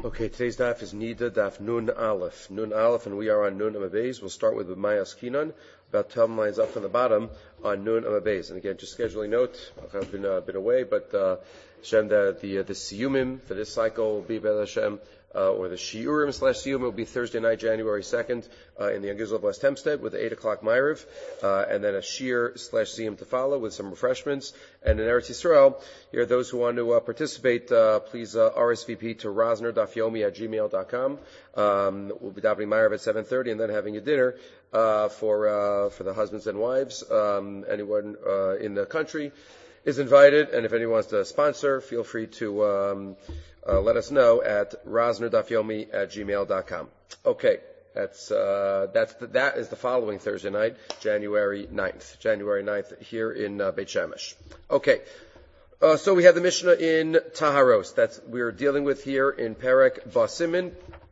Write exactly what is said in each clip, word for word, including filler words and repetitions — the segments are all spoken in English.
Okay, today's daf is Nida, daf Nun Aleph. Nun Aleph, and we are on Nun Amabez. We'll start with B'mayas Kinan, about twelve lines up from the bottom on Nun Amabez. And again, just scheduling note, I've been a uh, bit away, but uh, Hashem, the, the, uh, the Siyumim for this cycle will be B'el Hashem, uh, or the Shiurim slash Siyum will be Thursday night, January second, uh, in the Young Israel of West Hempstead with the eight o'clock Ma'ariv, uh, and then a Shir slash Siyum to follow with some refreshments. And in Eretz Yisrael, here, those who want to uh, participate, uh, please uh, R S V P to rosner daf yomi at gmail dot com. Um, we'll be davening Ma'ariv at seven thirty and then having a dinner uh, for uh, for the husbands and wives. Um, anyone uh, in the country is invited, and if anyone wants to sponsor, feel free to um, uh, let us know at rosner daf yomi at gmail dot com. Okay. That's, uh, that's, the, that is the following Thursday night, January ninth. January ninth here in, uh, Beit Shemesh. Okay. Uh, so we have the Mishnah in Taharos. That's, we're dealing with here in Perek Basimin,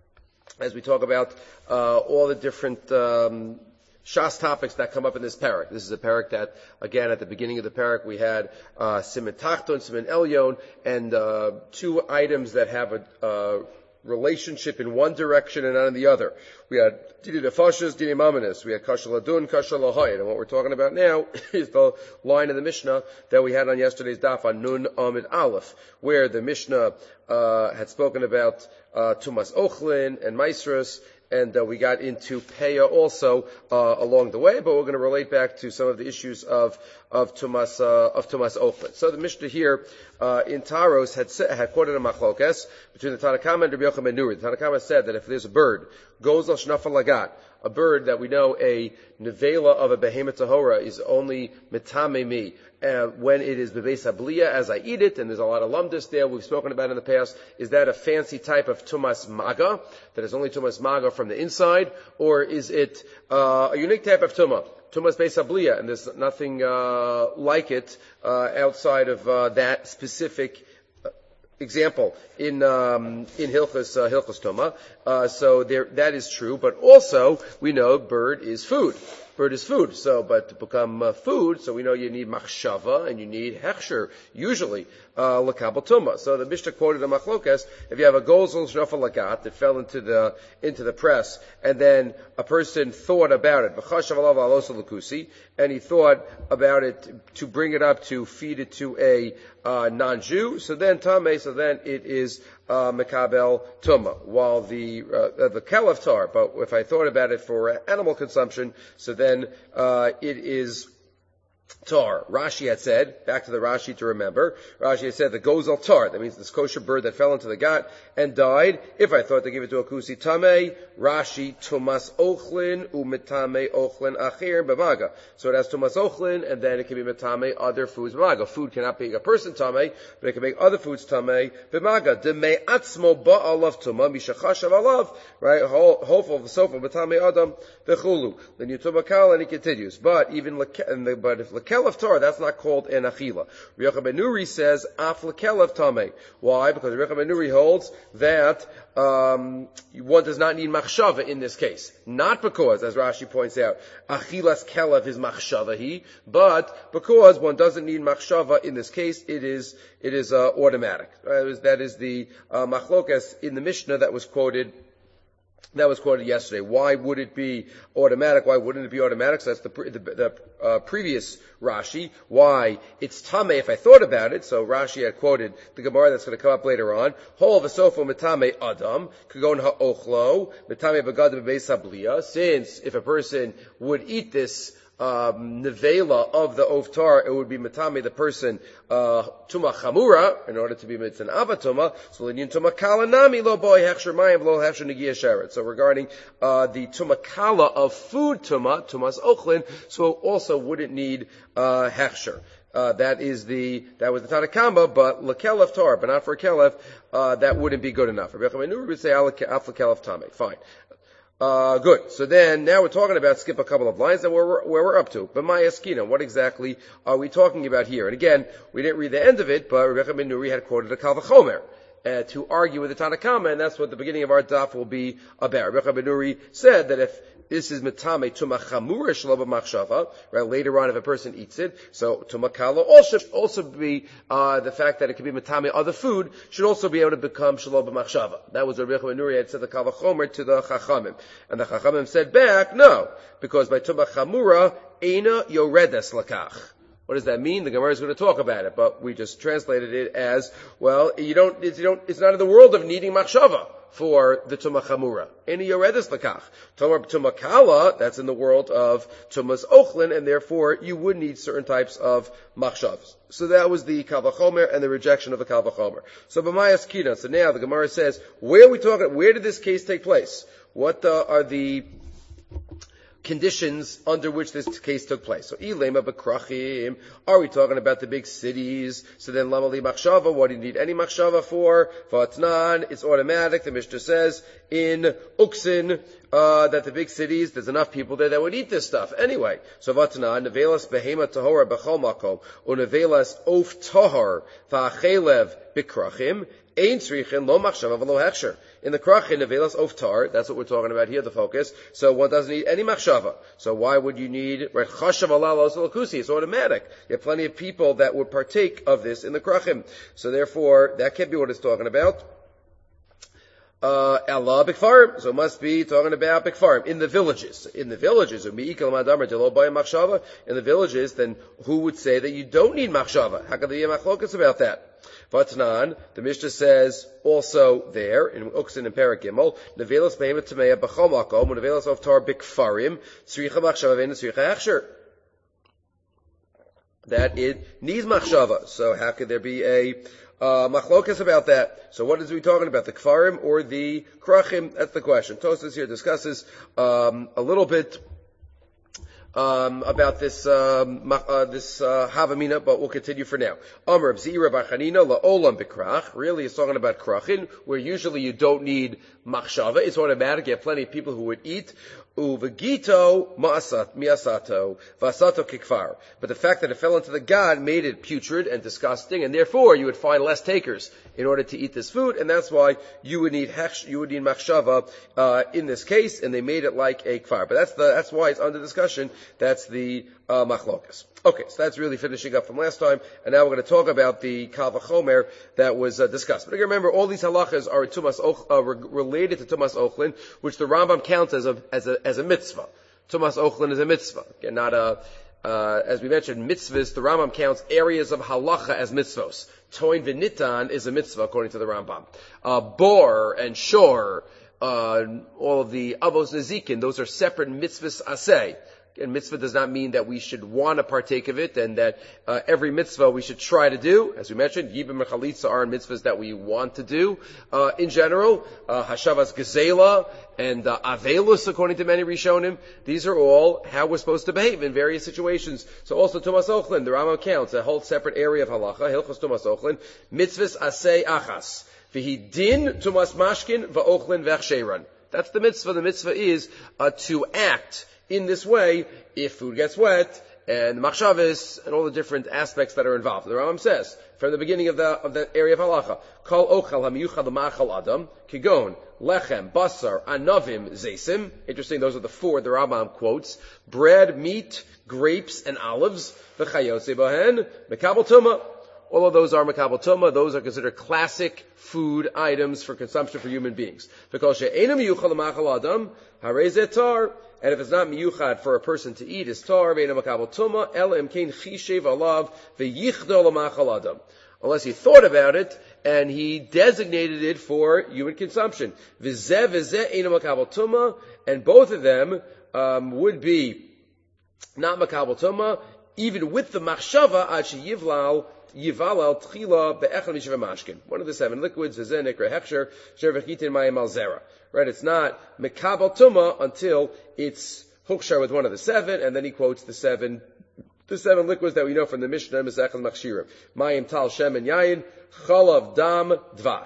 as we talk about, uh, all the different, um, Shas topics that come up in this parak. This is a parak that, again, at the beginning of the parak, we had uh, Siman Tachton, Siman Elyon, and uh, two items that have a uh, relationship in one direction and not in the other. We had Didi Nefashos, Didi Mamanis. We had Kasha Ladun, Kasha Lahayit. And what we're talking about now is the line of the Mishnah that we had on yesterday's daf on Nun Amid Aleph, where the Mishnah uh, had spoken about uh, Tumas Ochlin and Maisrus, and uh, we got into Peah also uh, along the way, but we're going to relate back to some of the issues of of Tumas uh, of Tumas Ochlin. So the Mishnah here uh, in Taros had sa- had quoted a machlokes between the Tanakama and Rabbi Yochanan ben Nuri. The Tanakama said that if there's a bird, goes al shnafal lagat, a bird that we know a nevela of a behemoth tahora is only mitame mi, uh, when it is bebeis habliya as I eat it, and there's a lot of lumdus there we've spoken about in the past. Is that a fancy type of tumas maga that is only tumas maga from the inside, or is it uh, a unique type of tumah? Tumas beis habliya, and there's nothing uh, like it uh, outside of uh, that specific example in um, in Hilchos uh, Hilchos Toma. Uh, so there, that is true. But also we know bird is food. Bird is food. So, but to become uh, food, so we know you need machshava and you need hechsher usually lekabel tuma. So the Mishnah quoted a machlokas: if you have a gozel shnafal lagat that fell into the into the press, and then a person thought about it, v'chashav alav alosa lukusi, and he thought about it to bring it up to feed it to a uh, non-Jew, so then tameh, so then it is uh, mekabel tuma, while the uh, the kelev tar. But if I thought about it for animal consumption, so then uh, it is tar. Rashi had said, back to the Rashi to remember, Rashi had said the gozel tar, that means this kosher bird that fell into the gat and died. If I thought to give it to a kusi tameh, Rashi tumas ochlin umitame ochlin achir b'maga. So it has tumas ochlin, and then it can be mitame other foods b'maga. Food cannot make a person tameh, but it can make other foods tameh b'maga. Demei atzmo ba'alav tuma mishachashav alav, right? Hopeful of the sofa b'tameh adam v'chulu. Then you tumakal, and he continues. But even but if lekelev tar, that's not called an achila. Rabbi Yochanan ben Nuri says af lekelev tameh. Why? Because Rabbi Yochanan ben Nuri holds that um, one does not need machshava in this case. Not because, as Rashi points out, achilas kelev is machshava he, but because one doesn't need machshava in this case, it is it is uh, automatic. Uh, that is the uh, machlokas in the Mishnah that was quoted. That was quoted yesterday. Why would it be automatic? Why wouldn't it be automatic? So that's the, pre- the, the uh, previous Rashi. Why? It's tameh if I thought about it. So Rashi had quoted the Gemara that's going to come up later on. Hol v'sofo mitame adam kagon ha'ochlo mitame b'gad b'beis habliya. Since if a person would eat this Um, nevela of the oftar, it would be mitame the person uh, tuma chamura in order to be mitzan avatuma. So linyan tuma kala nami lo boy hechsher mayim lo hechsher negia sheret. So regarding uh, the tuma kala of food tuma, tumas ochlin, so also wouldn't need uh, hechsher. Uh, that is the, that was the Tanakama, but lekelef tar, but not for a kelef, uh, that wouldn't be good enough. Rabbi Yochanan ben Nuri would say af lekelef tame. Fine. Uh, good. So then, now we're talking about, skip a couple of lines, and where we're, where we're up to. B'mayas Kinan, what exactly are we talking about here? And again, we didn't read the end of it, but Rabbi Yochanan ben Nuri had quoted a Kal V'chomer. uh, to argue with the Tanakama, and that's what the beginning of our daf will be about. Rabbi Ben Nuri said that if this is metame tuma chamura shelo b'machshava, right? Later on, if a person eats it, so tuma kala also also be uh, the fact that it can be metame other food should also be able to become shelo b'machshava. That was what Rabbi Ben Nuri had said the kal v'chomer to the chachamim, and the chachamim said back no, because by tuma chamura eina yoredes lakach. What does that mean? The Gemara is going to talk about it, but we just translated it as, well, you don't, it's, you don't, it's not in the world of needing machshava for the Tumah Chamura. Any Yoredes Lakach. Tomar Tumah Kala, that's in the world of Tumah's Ochlin, and therefore you would need certain types of machshavs. So that was the Kal Vachomer and the rejection of the Kal Vachomer. So B'mayas Kina, so now the Gemara says, where are we talking, where did this case take place? What uh, are the conditions under which this case took place? So, ilema b'krachim, are we talking about the big cities? So then, lamali machshava, what do you need any machshava for? Vatnan, it's automatic. The Mishnah says in Uksin uh, that the big cities, there's enough people there that would eat this stuff anyway. So vatnan, nevelas behema tahora b'chol makom, unevelas of tahor va'achelev b'krachim. Ein tzrichin lo machshava v'lo hechsher. In the krachin, nevelas oftar, that's what we're talking about here, the focus. So one doesn't need any machshava. So why would you need, right, chashav alal osalakusi? It's automatic. You have plenty of people that would partake of this in the krachim. So therefore, that can't be what it's talking about. Uh, Allah Bikfarim. So it must be talking about Bikfarim. In the villages. In the villages, in the villages, then who would say that you don't need machshava? How could there be a machlokas about that? Vatnan, the Mishnah says also there, in Uksin and Perek Gimel, Nevelas Behemet Tameya B'chol Makom, Nevelas Oftar Bikfarim, Tzricha Machshava Vein Tzricha Hechsher. That it needs machshava. So how could there be a Uh, machlokas about that? So what is we talking about? The kfarim or the krachim? That's the question. Tosfos here discusses um, a little bit um, about this um, uh, this uh, havamina, but we'll continue for now. Amr Zira Bachanina laolam bikrach. Really, it's talking about krachin, where usually you don't need machshava. It's automatic. You have plenty of people who would eat. Uvagito ma'asat miasato vasato kikfar. But the fact that it fell into the god made it putrid and disgusting, and therefore you would find less takers in order to eat this food, and that's why you would need hech, you would need machshava uh, in this case, and they made it like a kfar. But that's the that's why it's under discussion. That's the uh, machlokas. Okay, so that's really finishing up from last time, and now we're going to talk about the kal vachomer that was uh, discussed. But again, remember, all these halachas are tumas och, uh, re- related to tumas ochlin, which the Rambam counts as a as a as a mitzvah. Tumas ochlin is a mitzvah, again, not a uh, as we mentioned, mitzvahs. The Rambam counts areas of halacha as mitzvos. Toin v'nitan is a mitzvah according to the Rambam. Uh, bor and shor, uh, all of the avos nezikin, those are separate mitzvahs aseh. And mitzvah does not mean that we should want to partake of it, and that uh, every mitzvah we should try to do. As we mentioned, yibam and chalitza are mitzvahs that we want to do. Uh, in general, uh, hashavas gezela and uh, avelus, according to many rishonim, these are all how we're supposed to behave in various situations. So also tumas ochlin, the Rambam counts a whole separate area of halacha, hilchos tumas ochlin, mitzvahs asay achas, v'hi din tumas mashkin va'ochlin v'achsheran. That's the mitzvah. The mitzvah is uh, to act in this way if food gets wet, and machshavas, and all the different aspects that are involved. The Rambam says, from the beginning of the, of the area of halacha, Kol ochel hamiyuchad l'machal adam, kigon, lechem, basar, anavim, zesim. Interesting, those are the four the Rambam quotes. Bread, meat, grapes, and olives. V'chayotze bohen, mekabel tumah. All of those are makabel tumah. Those are considered classic food items for consumption for human beings. Because she'ena miyuchad l'machal adam, harei zetar. And if it's not miyuchad for a person to eat, it's tar, ve'ena makabel tumah, ela imkein chishev alav, ve'yichdo l'machal adam. Unless he thought about it, and he designated it for human consumption. V'zeh v'zeh eina makabel tumah, and both of them um, would be not makabel tumah, even with the machshava, ad sheyivlal, yivalal tchila be'echad mishav mashkin. One of the seven liquids, v'zeh nikra hechsher, sher v'chitin mayim al zera. Right, it's not mekabel tumah until it's hukshar with one of the seven, and then he quotes the seven, the seven liquids that we know from the Mishnah, Mesechel Machshirim. Mayim tal shem and yayin, chalav dam dvash.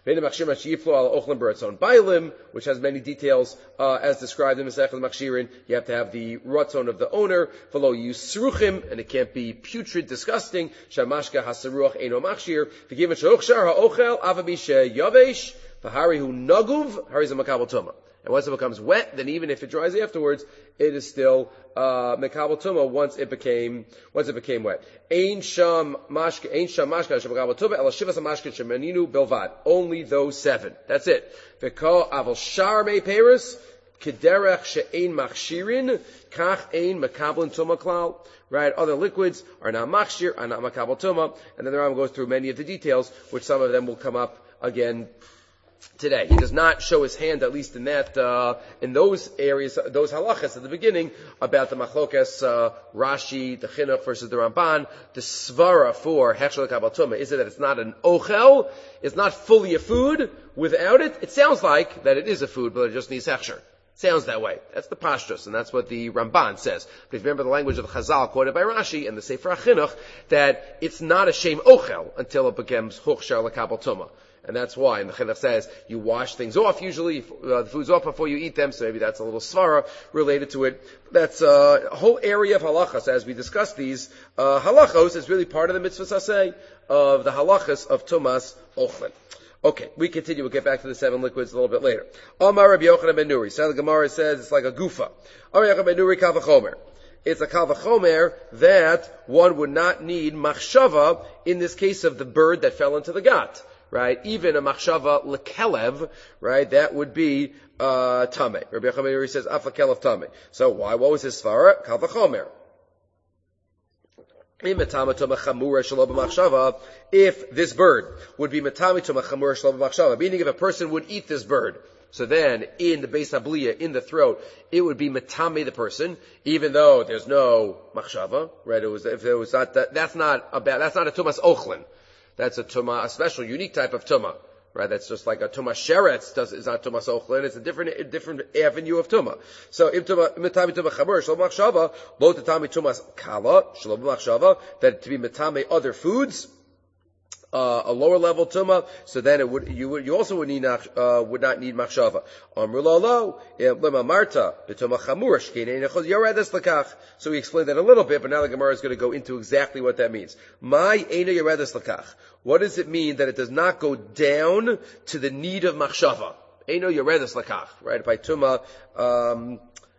Bailim, which has many details uh, as described in Masechet Machshirin. You have to have the ratzon of the owner, v'lo yusruchim, and it can't be putrid, disgusting. Shamashka hasaruach eino machshir. V'given shehuchshar ha'ochel avabi sheyavesh v'harihu naguv hariz makabel tuma. And once it becomes wet, then even if it dries afterwards, it is still uh mekabel tuma once it became once it became wet. Ein sham mashke ein sham mashke shemekabel tuma el shivas mashke shemeninu bilvad. Only those seven. That's it. V'kol aval shar mei peris kederech she'ein machshirin kach ein mekabel tuma klal. Right, other liquids are not machshir, are not mekabel tuma, and then the Rambam goes through many of the details, which some of them will come up again today. He does not show his hand, at least in that, uh, in those areas, those halachas at the beginning, about the machlokas, uh, Rashi, the Chinuch versus the Ramban. The svara for hechsher l'kabel tuma is it that it's not an ochel, it's not fully a food. Without it, it sounds like that it is a food, but it just needs hechsher. Sounds that way. That's the pashtus, and that's what the Ramban says. But if you remember the language of the Chazal quoted by Rashi and the Sefer HaChinuch, that it's not a shem ochel until it becomes hochshar l'kabel tuma. And that's why, and the Chinuch says, you wash things off usually, uh, the food's off before you eat them, so maybe that's a little svara related to it. That's uh, a whole area of halachas, as we discuss these. Uh, halachos is really part of the mitzvah saseh of the halachas of tumas ochlin. Okay, we continue. We'll get back to the seven liquids a little bit later. Amar Rabbi Yochanan ben Nuri. So the Gemara says it's like a gufa. Amar Yochanan ben Nuri kal v'chomer. It's a kal v'chomer that one would not need machshava in this case of the bird that fell into the gat. Right? Even a machshava lekelev, right? That would be, uh, tameh. Rabbi Yochanan ben Nuri says af lekelev tameh. So why? What was his svara? Kal v'chomer. If this bird would be matami to machamura shalom b'machshava, meaning if a person would eat this bird, so then in the beis habliya, in the throat, it would be matami the person, even though there's no machshava, right? It was if there was not that, that's not a bad, that's not a tumas ochlin, that's a tuma, a special, unique type of tuma. Right, that's just like a tuma sheretz does is not tuma ochlin. It's a different, a different avenue of tuma. So if tuma mitami tuma chamur shalom machshava, lo tatami tumas kala shalom machshava, that to be mitami other foods, uh, a lower level tuma. So then it would you would you also would need uh, would not need machshava. Amru lo lo lema marta b'tuma chamur shkein echos yaredes lekach. So we explained that a little bit, but now the Gemara is going to go into exactly what that means. My eina yaredes lekach. What does it mean that it does not go down to the need of machshava? Eino yaredes lekach, right? By tuma um,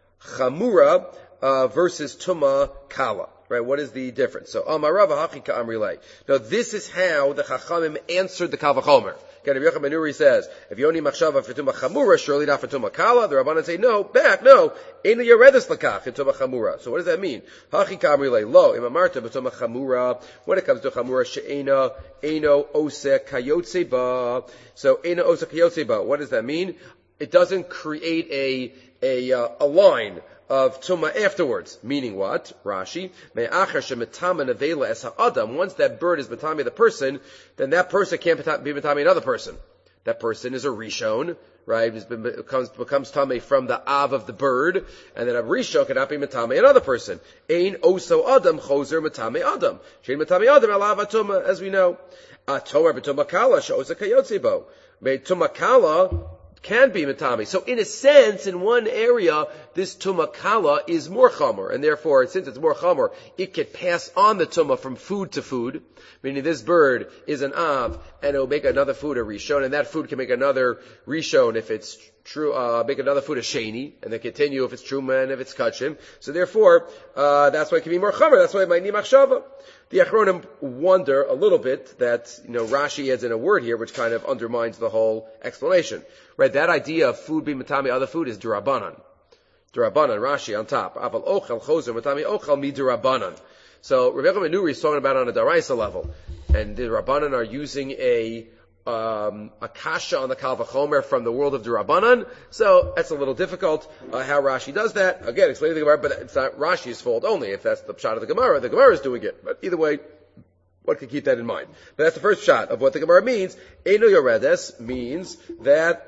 chamura uh, versus tuma kala, right? What is the difference? So amarava hachika amrilei. Now this is how the chachamim answered the kal v'chomer. Again, Rabbi Yochanan ben Nuri says, if you only machshava for tuma chamura, surely not for tuma kala. The Rabbanan say, no, back, no. Eino yaredes lekach in tuma chamura. So what does that mean? Hachika amrilei lo imamarta b'tuma chamura. When it comes to chamura, she'ena eino ose kayotze ba. So eino ose kayotze ba. What does that mean? It doesn't create a a uh, a line of tuma afterwards. Meaning what? Rashi, me'achar shemetama nevela es ha'adam. Once that bird is metami the person, then that person can't be metami another person. That person is a rishon, right? It becomes becomes tame from the av of the bird, and then a rishon cannot be metame another person. Ein oso adam choser metame adam. Shein metame adam alav atuma, as we know. Atomer b'tuma kala she'osa kayotze bo. Tuma kala can be matami. So in a sense, in one area, this tuma kala is more chamor, and therefore, since it's more chamor, it can pass on the tuma from food to food, meaning this bird is an av, and it will make another food a rishon, and that food can make another rishon if it's true, uh, make another food a sheni, and then continue if it's truma and if it's kachim. So therefore, uh, that's why it can be more chamor, that's why it might need machshava. The Achronim wonder a little bit that, you know, Rashi adds in a word here which kind of undermines the whole explanation. Right, that idea of food being matami other food is durabanan. Durabanan, Rashi on top. Aval ochel choser matami ochel mi durabanan. So Rabbi Yochanan ben Nuri is talking about on a daraisa level, and the Rabbanan are using a um, a kasha on the kal v'chomer from the world of durabanan. So that's a little difficult uh, how Rashi does that. Again, explaining the Gemara, but it's not Rashi's fault only. If that's the pshat of the Gemara, the Gemara is doing it. But either way, one can keep that in mind. But that's the first shot of what the Gemara means. Eino yoredes means that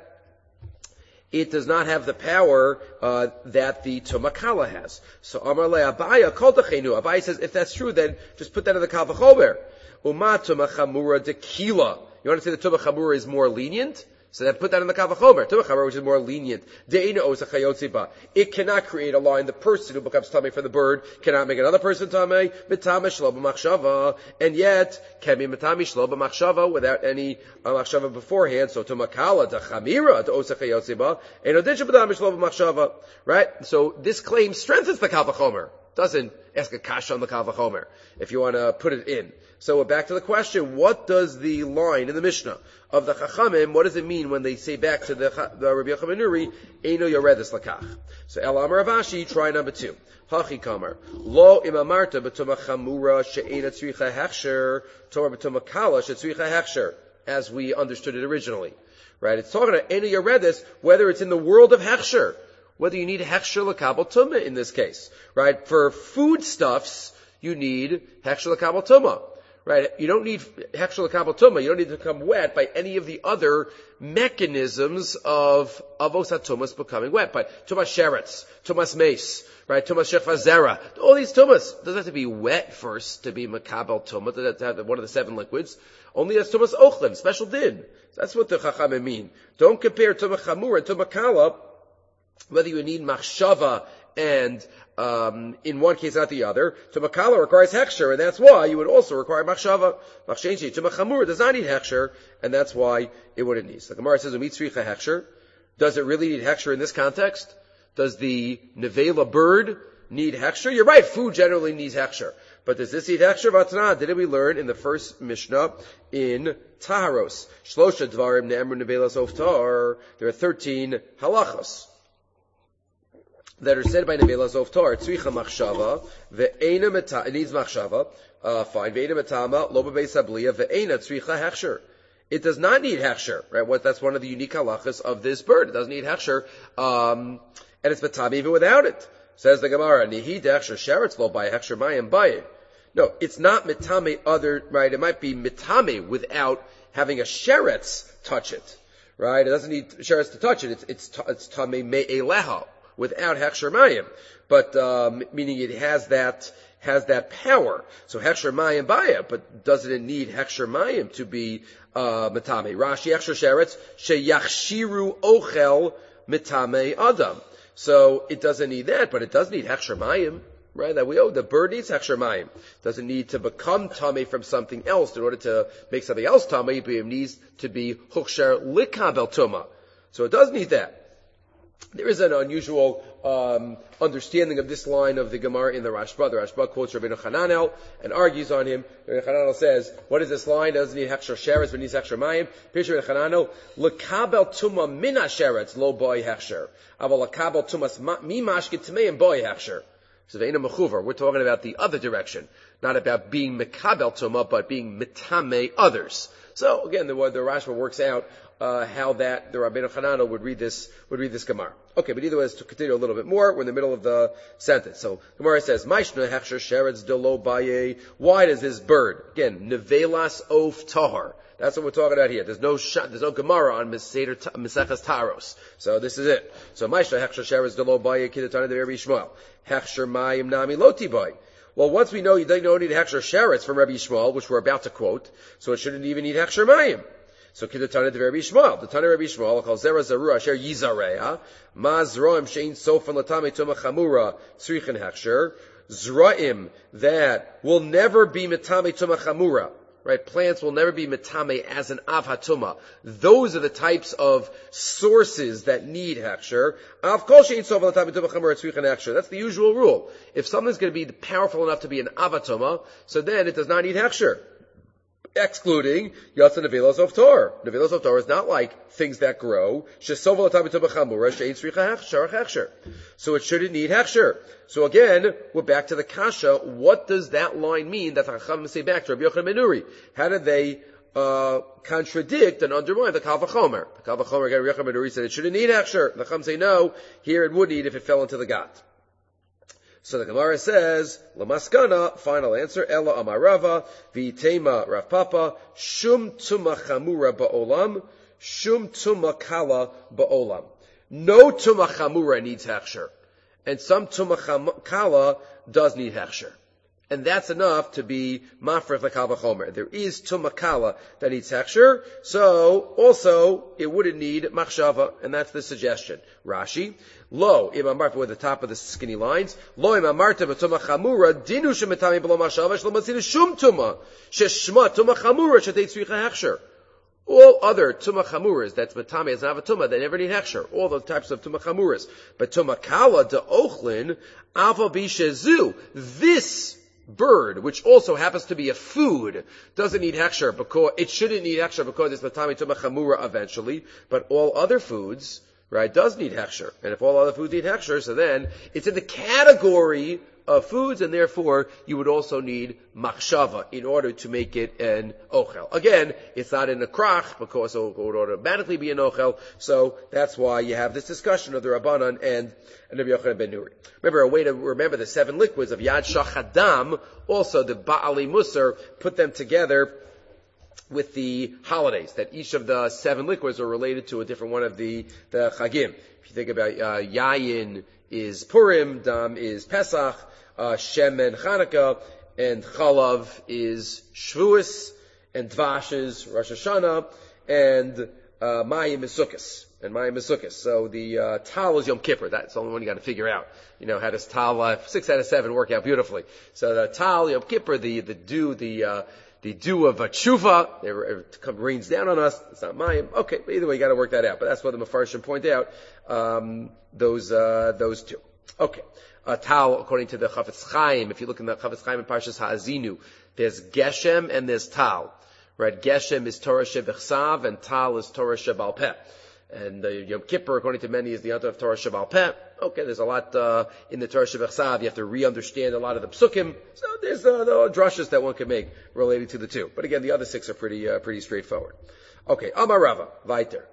it does not have the power uh, that the tumakala has. So Amar le Abaya kol tachenu. Abaya says, if that's true, then just put that in the kal v'chomer. Uma tumachamura dekila You want to say the Tumah Chamura is more lenient? So then put that in the Kal Vachomer. Tumah Chamura, which is more lenient. De'ena osa chayotzi ba. It cannot create a line. The person who becomes tamei for the bird cannot make another person tamei. Mitame shlo b'machshava. And yet, can be mitame shlo b'machshava without any uh, machshava beforehand. So Tumah Kala, the Chamira, the osa chayotzi ba. Eno dinsha b'tame shlo b'machshava. Right? So this claim strengthens the Kal Vachomer. Doesn't ask a kasha on the Kal Vachomer, if you want to put it in. So we're back to the question, what does the line in the Mishnah of the Chachamim, what does it mean when they say back to the, the Rabbi Yochanan ben Nuri, Eino Yoredis Lakach? So El Amar Ravashi, try number two. Hachi Kamar. Lo imamarta b'tumah chamura she'ena tzricha hechsher, Torah b'tumah kala she'tzricha hechsher, as we understood it originally. Right? It's talking about Eino Yoredis, whether it's in the world of hechsher, whether you need hechsher l'kabel tumah in this case, right? For foodstuffs, you need hechsher l'kabel tumah, right? You don't need hechsher l'kabel tumah. You don't need to become wet by any of the other mechanisms of avos hatumas becoming wet, by tumas sheretz, tumas mace, right? Tumas shechva zera, all these tumas. Doesn't have to be wet first to be makabel tumah. Doesn't have to have one of the seven liquids. Only as tumas ochlim, special din. That's what the chachamim mean. Don't compare tumah chamur and tumah kala, whether you need machshava and um, in one case not the other. Tumah kala requires hechsher, and that's why you would also require machshava. Machshenshi tumah chamur does not need hechsher, and that's why it wouldn't need. So the Gemara says, umitzricha hechsher. Does it really need hechsher in this context? Does the nevela bird need hechsher? You're right, food generally needs hechsher. But does this need hechsher? Vatana, didn't we learn in the first Mishnah in Taharos? Shlosha dvarim ne'emru nevelas oftar. There are thirteen halachos that are said by Nevelas Oftar, Tzricha Machshava, Ve'ena Meta, it needs Machshava, uh, fine, Ve'ena Metama, Loba Beis Habliya, Ve'ena Tzricha Hechsher. It does not need Hechsher, right? What, that's one of the unique halachas of this bird. It doesn't need Hechsher, um, and it's Metama even without it. Says the Gemara, Nihi Hechsher Sheretz Lo Bay Hechsher Mayim Bayim. No, it's not Metame other, right? It might be Metame without having a Sheretz touch it, right? It doesn't need Sheretz to touch it. It's, it's, it's Tame Me'eleha, without hechsher mayim, but um, meaning it has that has that power. So hechsher mayim baya, but doesn't it need hechsher mayim to be uh, metame? Rashi hechsher sheretz sheyachshiru ochel metame adam. So it doesn't need that, but it does need hechsher mayim, right? That we oh the bird needs hechsher mayim. Doesn't need to become tame from something else in order to make something else tame. It needs to be huksher likabel tuma. So it does need that. There is an unusual um, understanding of this line of the Gemara in the Rashba. The Rashba quotes Rabbeinu Hananel and argues on him. Rabbeinu Hananel says, what is this line? It doesn't need hechsher sheretz, but it needs hechsher mayim. Picture Rabbeinu Hananel, lekabel tuma min sheretz lo boy hechsher. Aval lekabel tumas mi mashkit tmeim boy hechsher. So ve'ena mechuver. We're talking about the other direction. Not about being mekabel tuma, but being mitame others. So again, the, the Rashba works out Uh, how that the Rabbeinu Hananel would read this would read this Gemara. Okay, but either way, to continue a little bit more, we're in the middle of the sentence. So Gemara says, "Maishna hechsher sheretz delo baye." Why does this bird again nevelas of tahar? That's what we're talking about here. There's no sh- there's no Gemara on Meseder Mesechas Taros. So this is it. So Maishna hechsher sheretz delo baye kidatana de Rabbi Yishmael hechsher mayim nami loti bay. Well, once we know you don't need hechsher sheretz from Rabbi Yishmael, which we're about to quote, so it shouldn't even need hechsher mayim. So Kidatana de Rabbi Yishmael, the Tana Rabbi Yishmael, called Zera Zaru Asher Yizareha, Ma Zroim Shein Sofan Latame Tuma Chamura Tzrichen Hechsher, Zraim that will never be Metame Tuma Chamura, right? Plants will never be Metame as an Av Hatuma. Those are the types of sources that need Hechsher. Av Kol Shein Sofan Latame Tuma Chamura Tzrichen Hechsher. That's the usual rule. If something's going to be powerful enough to be an Av Hatuma, so then it does not need Hechsher. Excluding Yatsa Nevelos of Tor. Nevelos of Tor is not like things that grow. So it shouldn't need Hechsher. So again, we're back to the Kasha. What does that line mean that the Chachamim say back to Rabbi Yochanan ben Nuri? How did they uh, contradict and undermine the Kal Vachomer? The Kal Vachomer, again, Rabbi Yochanan ben Nuri said it shouldn't need Hechsher. The Chachamim say no, here it would need if it fell into the Gat. So the Gemara says, Lamaskana, final answer, Ella Amarava, V'itema Rav Papa, Shum Tuma Chamura Ba'olam, Shum Tuma Kala Ba'olam. No Tuma Chamura needs Hechsher. And some Tuma Kala does need Hechsher. And that's enough to be mafrech lekal v'chomer. There is tumakala that needs hechsher, so also it wouldn't need machshava, and that's the suggestion. Rashi, lo im amarta with the top of the skinny lines, lo im amarta v'tumah chamura dinu shemetami below machshava shlo matzina shum tumah sheshma tumah chamura shetei tzricha hechsher. All other tumah chamuras, that's matame, is not a tumah, they never need hechsher. All those types of tumah chamuras. But tumah kala de ochlin aval bishezu. This bird, which also happens to be a food, doesn't need hechsher because it shouldn't need hechsher because it's matame tumah chamura eventually. But all other foods, right, does need hechsher. And if all other foods need hechsher, so then it's in the category of foods, and therefore you would also need machshava in order to make it an ochel. Again, it's not in a krach because it would automatically be an ochel, so that's why you have this discussion of the Rabbanan and, and Rabbi Yochanan ben Nuri. Remember, a way to remember the seven liquids of Yad Shachadam, also the Ba'ali Musar, put them together with the holidays, that each of the seven liquids are related to a different one of the, the Chagim. If you think about uh, Yayin is Purim, Dam is Pesach, uh, Shem and Chanukah, and Chalav is Shavuos, and Dvash is Rosh Hashanah, and uh, Mayim is Sukkot, and Mayim is Sukkot. So the uh, Tal is Yom Kippur. That's the only one you got to figure out. You know, how does Tal uh, six out of seven work out beautifully? So the Tal Yom Kippur, the the dew, the uh, the dew of a tshuva, it comes rains down on us. It's not Mayim. Okay, but either way, you got to work that out. But that's what the Mefarshim point out. Um, those uh, those two. Okay. Uh, Tal, according to the Chafetz Chaim, if you look in the Chafetz Chaim in Parshas Ha'azinu, there's Geshem and there's Tal. Right? Geshem is Torah Shebechsav and Tal is Torah Shebal Peh. And uh, Yom Kippur, according to many, is the Yom of Torah Shebal Peh. Okay, there's a lot uh, in the Torah Shebechsav. You have to re-understand a lot of the psukim. So there's uh, the drushes that one can make related to the two. But again, the other six are pretty uh, pretty straightforward. Okay, Amar Rava, weiter.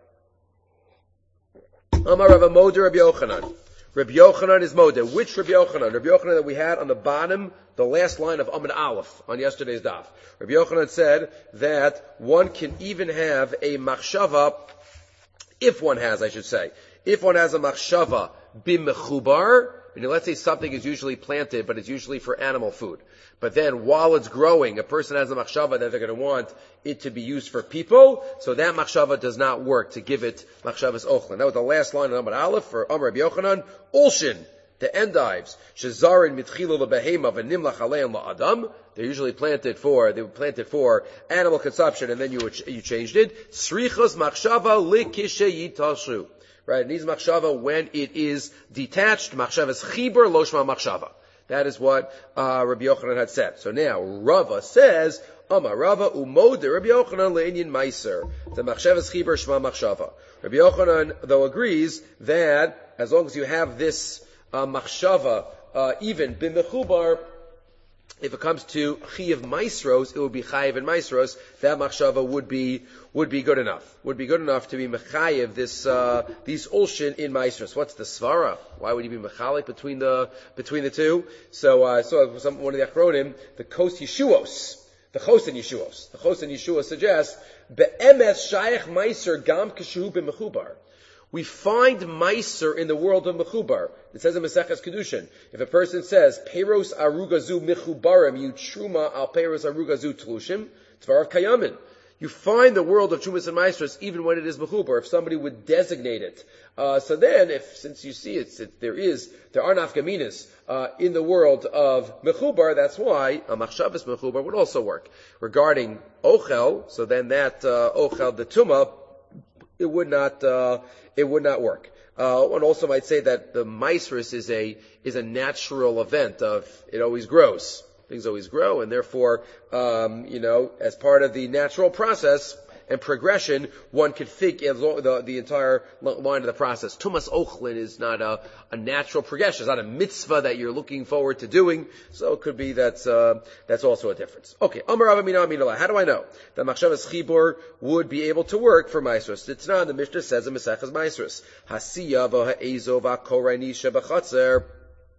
Amar Rava Moder Rabbi Yochanan. Rabbi Yochanan is Moder. Which Rabbi Yochanan? Rabbi Yochanan that we had on the bottom, the last line of Amud Aleph on yesterday's daf. Rabbi Yochanan said that one can even have a machshava, if one has, I should say, if one has a machshava b'mechubar, meaning let's say something is usually planted, but it's usually for animal food. But then while it's growing, a person has a machshava that they're going to want it to be used for people, so that machshava does not work to give it machshavas ochlin. That was the last line of Amud Aleph for Amar Rabbi Yochanan. Ulshin, the endives, shezarin mitchilu lebehema v'nimlach aleim la'adam. They're usually planted for, they were planted for animal consumption, and then you you changed it. Srichos machshava likishe yitashu. Right, it needs machshava when it is detached. Machshavas chibur loshma machshava. That is what uh, Rabbi Yochanan had said. So now Rava says, Amar Rava umoder Rabbi Yochanan le'inyan meiser. The machshavas chibur shma machshava. Rabbi Yochanan, though, agrees that as long as you have this uh, machshava, uh, even b'mechubar, if it comes to chiyav maisros, it would be chayiv and maisros. That machshava would be would be good enough. Would be good enough to be mechayiv this uh, these ulshin in maisros. What's the svara? Why would you be mechalik between the between the two? So I uh, saw some, one of the achronim, the kos yeshuos, the chosin yeshuos. The chosin yeshuos suggests be'emes shayach maiser gam kashu b'mechubar. We find meiser in the world of mechubar. It says in Maseches Kedushin, if a person says, Peiros arugazu mechubarim, you truma al peiros arugazu tlushim, tvarav kayamin. You find the world of trumas and meisers even when it is mechubar, if somebody would designate it. Uh, so then, if, since you see it, it there is, there are nafkaminas, uh, in the world of mechubar, that's why a machshavas mechubar would also work. Regarding ochel, so then that, uh, ochel, the tumah, it would not, uh, it would not work. Uh, one also might say that the maisrus is a, is a natural event of, it always grows. Things always grow, and therefore, um, you know, as part of the natural process and progression, one could figure the, the entire line of the process. Tumas ochlin is not a, a natural progression. It's not a mitzvah that you're looking forward to doing. So it could be that's, uh, that's also a difference. Okay. Amar Rav Mina Aminallah. How do I know that machshavas chibur would be able to work for maisrus? It's not. The Mishnah says in Maseches Maisrus, Hasiya v'ha'ezo v'akorani shebachatzer.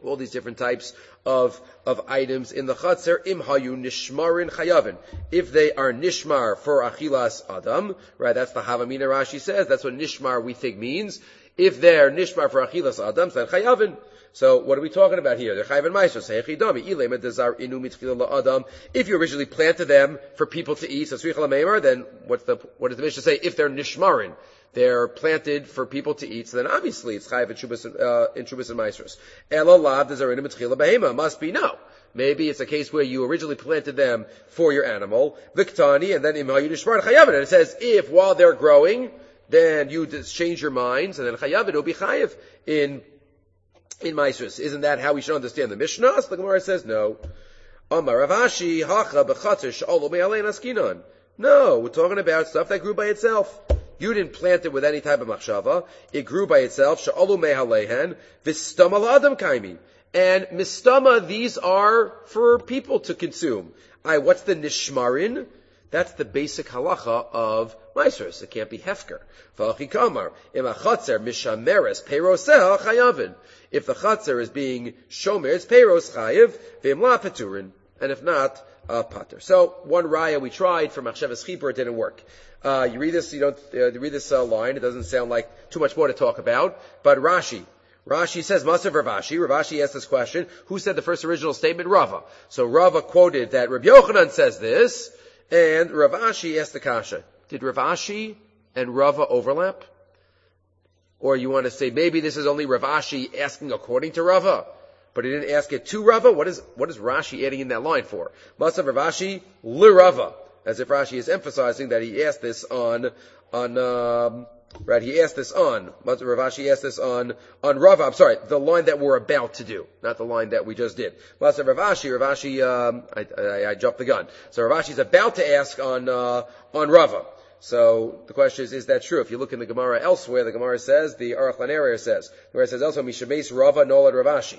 all these different types of, of items in the Chatzar, im hayu nishmarin chayavin. If they are nishmar for achilas adam, right, that's the Havamina Rashi says, that's what nishmar we think means. If they're nishmar for achilas adam, then chayavin. So what are we talking about here? They're chayavin ma'aser. Sehechidami ilema dezar inu mitchila la'adam. If you originally planted them for people to eat, so tzricha l'meimar, then what's the, what does the Mishnah say? If they're nishmarin, they're planted for people to eat, so then obviously it's chayav in shubas uh, in shubas and maasros. Ela lav dezar inu mitchila behema. Must be no. Maybe it's a case where you originally planted them for your animal, viktani, and then im hayu nishmar chayavin. And it says if while they're growing, then you just change your minds, and then chayavin will be chayav in in Maasros. Isn't that how we should understand the Mishnah? So the Gemara says no. Amar Rav Ashi hacha b'chatzar she'olu me'alein askinon. No, we're talking about stuff that grew by itself. You didn't plant it with any type of machshava. It grew by itself. She'olu me'alehen v'stama la'adam kaimi. And mistama, these are for people to consume. I, what's the nishmarin? That's the basic halacha of Maasros. It can't be hefker. V'achi kamar im achatzer mishameres peiroseh chayavin. If the chatzar is being shomer, it's peiros chayiv v'imla peturin, and if not, uh, pater. So one raya we tried for machshavas chipur, it didn't work. Uh, you read this, you don't uh, you read this uh, line. It doesn't sound like too much more to talk about. But Rashi. Rashi says, Masav Rav Ashi. Rav Ashi asked this question. Who said the first original statement? Rava. So Rava quoted that Rabbi Yochanan says this, and Rav Ashi asked the kasha. Did Rav Ashi and Rava overlap? Or you want to say maybe this is only Rav Ashi asking according to Rava, but he didn't ask it to Rava? What is, what is Rashi adding in that line for? Masav Rav Ashi li Rava. As if Rashi is emphasizing that he asked this on, on, um, right, he asked this on, Rav Ashi asked this on, on Rava, I'm sorry, the line that we're about to do, not the line that we just did. Master Rav Ashi, Rav Ashi, um, I, I, I jumped the gun. So Rav Ashi is about to ask on, uh, on Rava. So the question is, is that true? If you look in the Gemara elsewhere, the Gemara says, the Aruch LaNer says, the Gemara says also, Mishameis Rava Nolad Rav Ashi.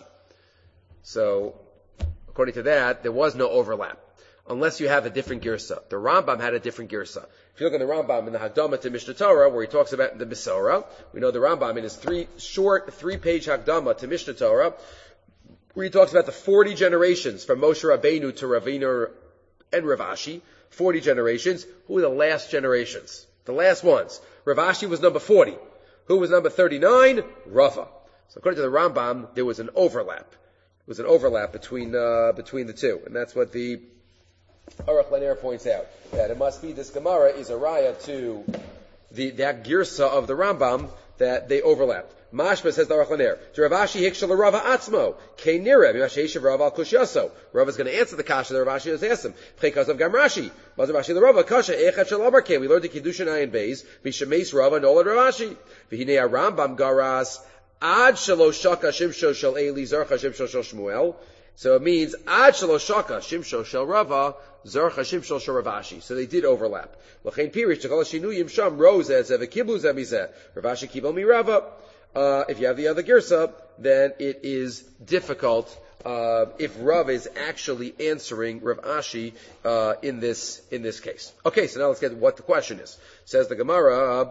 So, according to that, there was no overlap. Unless you have a different girsa. The Rambam had a different girsa. If you look at the Rambam in the Hakdama to Mishnah Torah, where he talks about the Mesorah, we know the Rambam in his three, short, three-page Hakdama to Mishnah Torah, where he talks about the forty generations from Moshe Rabbeinu to Ravina and Rav Ashi, forty generations. Who were the last generations? The last ones. Rav Ashi was number forty. Who was number thirty-nine? Rava. So according to the Rambam, there was an overlap. There was an overlap between, uh, between the two. And that's what the Aruch LaNer points out, that it must be this Gemara is a raya to the, that girsa of the Rambam, that they overlapped. Mashma says the Aruch LaNer, to Rav Ashi hikshel Rava atzmo, kei nireh, mimasheish Rava al kushyaso. Rava is going to answer the kasha that Rav Ashi has asked him. Pchekaz of Gam Rashi, Mazar Rashi the Rava, kasha, echad shel Amar Kei. We learned the Kiddushin Ayin Beis, Mishameis Rava nolad Rav Ashi. V'hinei Rambam garas, ad shelo shaka shimsho shel Eli, zarcha shimsho shel Shmuel. So it means, ad shelo shaka shimsho shel Rava, zarcha shimsho shel Rav Ashi. So they did overlap. L'chein pirish, t'chol shinuyim sham, rose as ev kiblu zemizeh. Rav Ashi kibel mi Rava. Uh, if you have the other girsa, then it is difficult, uh, if Rav is actually answering Rav Ashi, uh, in this, in this case. Okay, so now let's get what the question is. Says the Gemara, uh,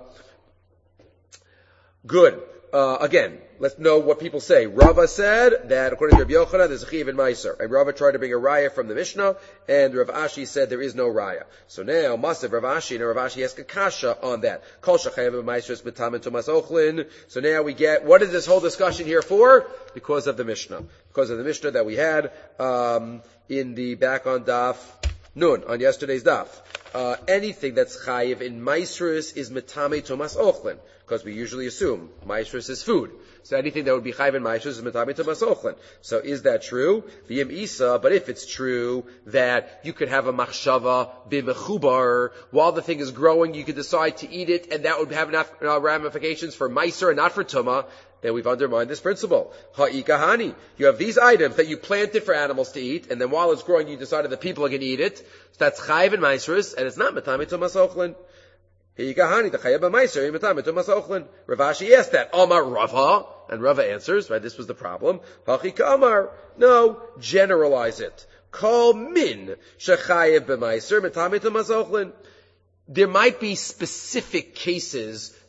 good. Uh, again, let's know what people say. Rava said that according to Rabbi Yochanan, there's a chiv in Meiser. And Rava tried to bring a raya from the Mishnah, and Rav Ashi said there is no raya. So now, Masav Rav Ashi, and Rav Ashi asked a kasha on that. Kol shachayev b'Meiser b'tamin tomas ochlin. So now we get, what is this whole discussion here for? Because of the Mishnah. Because of the Mishnah that we had, um, in the back on Daf Nun, on yesterday's Daf. Uh, anything that's chayiv in Maisrus is metame tomas ochlin, because we usually assume Maisrus is food. So anything that would be chayiv in Maisrus is metame tomas ochlin. So is that true? V'yim isa, but if it's true that you could have a machshava b'mechubar, while the thing is growing, you could decide to eat it, and that would have enough uh, ramifications for Maiser and not for Tumah, then we've undermined this principle. Ha'ikahani. You have these items that you planted for animals to eat, and then while it's growing, you decided that people are going to eat it. So that's chayiv and maisrus, and it's not metame tomas ochlin. Ha'ikahani, the chayiv and maisrus, metame tomas ochlin. Rav Ashi asked that. Amar Rava, and Rava answers, right, this was the problem. Ha'chika Amar, no, generalize it. Kol min, shechayiv b'maiser, metame tomas ochlin. There might be specific cases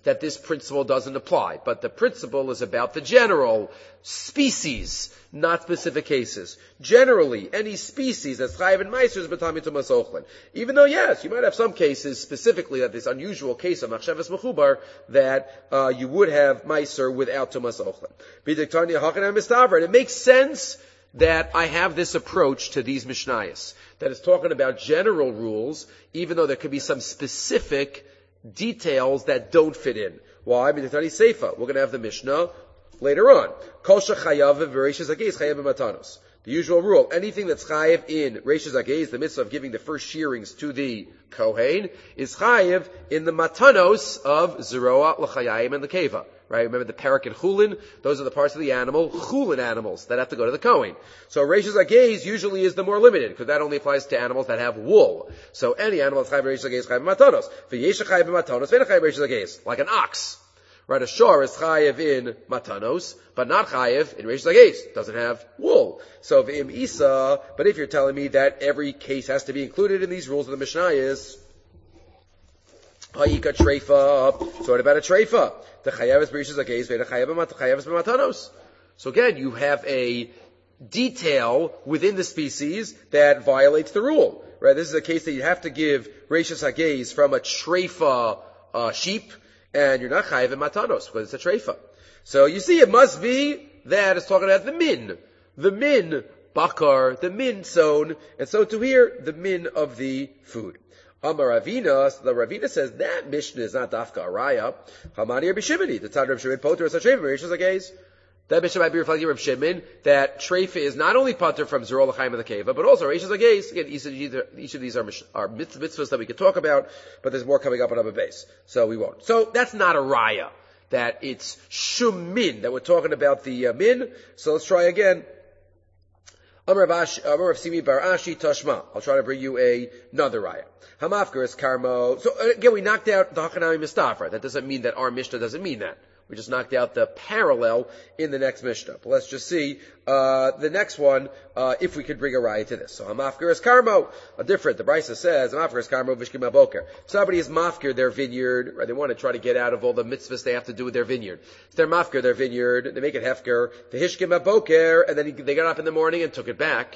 that this principle doesn't apply. But the principle is about the general species, not specific cases. Generally, any species that's chayiv and meiser is b'tamid tumas ochlin. Even though, yes, you might have some cases, specifically that this unusual case of machshavas mechubar, that uh, you would have meiser without tumas ochlin. B'diktania hachanan mistavra. And it makes sense that I have this approach to these mishnayos, that is talking about general rules, even though there could be some specific details that don't fit in. Why? B'diktani seifa. We're going to have the Mishnah later on. Kol shechayav v'reishis hageiz chayav b'matanos. The usual rule, anything that's chayiv in reishis hageiz, the mitzvah of giving the first shearings to the kohen, is chayiv in the matanos of zeroa, l'chayayim, and the keva. Right? Remember the parak and chulin? Those are the parts of the animal, chulin animals, that have to go to the kohen. So reishis hageiz usually is the more limited, because that only applies to animals that have wool. So any animal that's chayiv reishis hageiz, chayiv matanos. V'yesh chayiv matanos, v'en chayiv reishis hageiz. Like an ox. Right, a shor is chayiv in matanos, but not chayiv in reishis hageiz. Doesn't have wool. So v'im isa, but if you're telling me that every case has to be included in these rules of the Mishnah is ha'ika treifa. So what about a treifa? The chayav is reishis hageiz, v'en chayav is b'matanos. So again, you have a detail within the species that violates the rule. Right, this is a case that you have to give reishis hageiz from a treifa uh, sheep, and you're not chayiv in matanos, because it's a treifa. So you see, it must be that it's talking about the min. The min bakar, the min sown, and so to here, the min of the food. Amar Ravina, so the Ravina says that Mishnah is not dafka araya. Hamani or b'shimini, the Tad Reb Shimon poter is a treifa, reishis hageiz. That Mishnah might be reflecting Reb Shimon, that treifa is not only pater from zero l'chaim and the keva, but also reishis hageiz. Again, each of, these, each of these are, are mitzvahs that we could talk about, but there's more coming up on Abba Beis, so we won't. So that's not a raya, that it's shumin, that we're talking about the uh, min. So let's try again. Amar Rav Simi Bar Ashi Tashma. I'll try to bring you a, another raya. Hamafker is karmo. So again, we knocked out the Hakanami Mistafra. That doesn't mean that our Mishnah doesn't mean that. We just knocked out the parallel in the next Mishnah. But let's just see uh, the next one, uh, if we could bring a raya to this. So Hamafker is karmo. A different. The Brisa says Hamafker is karmo v'shkim aboker. Somebody is mafker their vineyard, right? They want to try to get out of all the mitzvahs they have to do with their vineyard. So they're mafker their vineyard. They make it hefker. The hishkim aboker, and then he, they got up in the morning and took it back.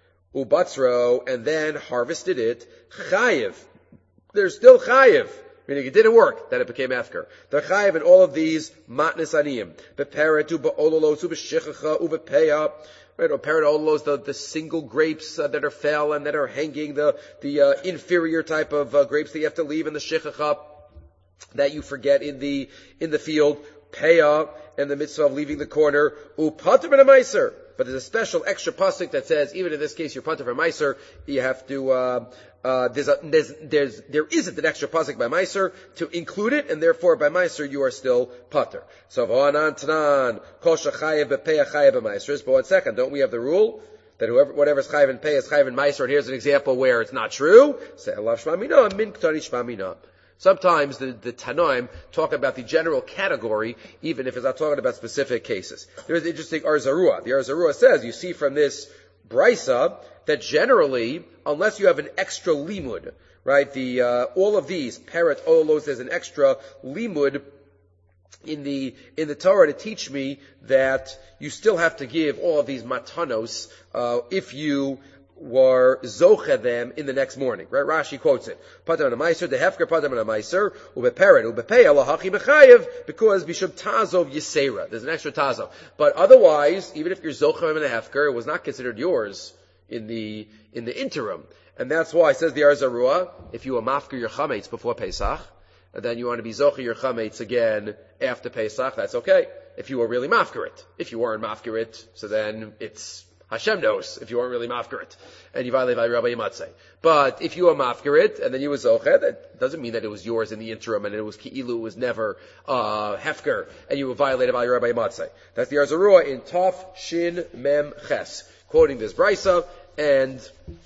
Ubatzro, and then harvested it. Chayiv. They're still chayiv. Meaning it didn't work, that it became afker. They're chayiv in all of these matnes aniyim. Beperetu ba'ololos u'b'shechacha u'b'peya. Right, or perit the, the single grapes uh, that are fell and that are hanging, the, the uh, inferior type of uh, grapes that you have to leave in the shechacha that you forget in the, in the field. Peya, and the mitzvah of leaving the corner. U'pater ben meiser. But there's a special extra pasuk that says, even in this case, you're pater for meiser, you have to, uh, uh, there's a, there's, there's, there isn't an extra pasuk by meiser to include it, and therefore by meiser you are still pater. So, v'anan tanan, kol shechayev b'peya chayev b'meisers. But one second, don't we have the rule that whoever, whatever's chayev and pay is chayev and meiser? And here's an example where it's not true. Say, alav shma mina, min ktani shma mina. Sometimes the, the Tanoim talk about the general category, even if it's not talking about specific cases. There's an interesting Arzarua. The Arzarua says, you see from this Brisa, that generally, unless you have an extra limud, right, the, uh, all of these, Peret, Olos, there's an extra limud in the, in the Torah to teach me that you still have to give all of these matanos, uh, if you were zocha them in the next morning. Right? Rashi quotes it. Patam and meiser, the hefker patam and meiser, ubeperet, ubepeya, lahachi mechayev, because bishum tazov yisera. There's an extra tazov. But otherwise, even if you're zocha them in a hefker, it was not considered yours in the, in the interim. And that's why, says the Arzarua, if you were mafker your chametz before Pesach, and then you want to be zocha your chametz again after Pesach, that's okay. If you were really mafker it. If you weren't mafker it, so then it's Hashem knows if you weren't really mafker it, and you violate by Rabbi Yamatzeh. But if you were mafker it, and then you were zocher, that doesn't mean that it was yours in the interim, and it was ki'ilu, it was never uh, hefker, and you were violated by Rabbi Yamatzeh. That's the Arzarua in Taf Shin Mem Ches, quoting this brisa, and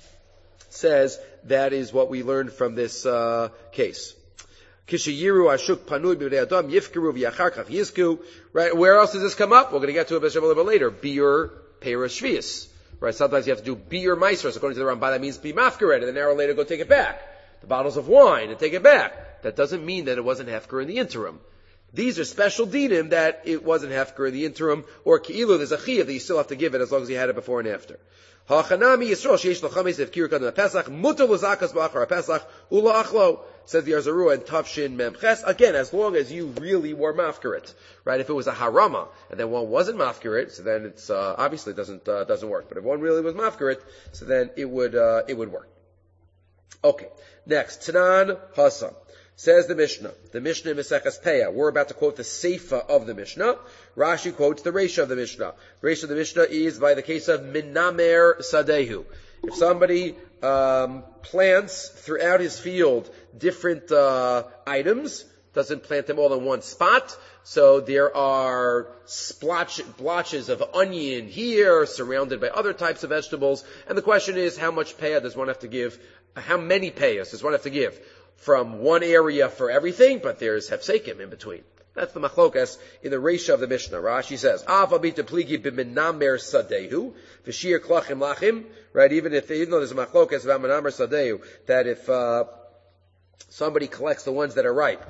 says that is what we learned from this uh, case. Kishayiru ashuk panui b'nei adam yifkeru v'yachar kach yizku. Right? Where else does this come up? We're going to get to it a little bit later. Biur Peres Shvius. Right? Sometimes you have to do Biur Meisros. According to the Ramban, that means be mafkaret, and an hour later go take it back. The bottles of wine and take it back. That doesn't mean that it wasn't hefker in the interim. These are special dinim that it wasn't hefker in the interim, or ki'ilu, there's a chiyuv that you still have to give it as long as you had it before and after. Ha'chanami Yisrael sheish l'chametz efkir kadam Pesach mutar l'zakas b'achar Pesach ula achlo, says the Arzarua and Tavshin Memches. Again, as long as you really were mafkarit, right? If it was a harama and then one wasn't mafkarit, so then it's uh, obviously doesn't uh, doesn't work. But if one really was mafkarit, so then it would uh, it would work. Okay, next Tanan Hasan. Says the Mishnah, the Mishnah in Maseches Peah. We're about to quote the Seifa of the Mishnah. Rashi quotes the Reisha of the Mishnah. Reisha of the Mishnah is by the case of Minamer Sadehu. If somebody um, plants throughout his field different uh, items, doesn't plant them all in one spot, so there are splotch, blotches of onion here, surrounded by other types of vegetables, and the question is, how much Peah does one have to give? How many Peahs does one have to give? From one area for everything, but there's hefsekim in between. That's the machlokas in the Reisha of the Mishnah. Rashi says, Av abita pligi b'minamer sadehu, v'shir klachim lachim, right, even if, even though there's a machlokas about minamer sadehu, that if, uh, somebody collects the ones that are ripe.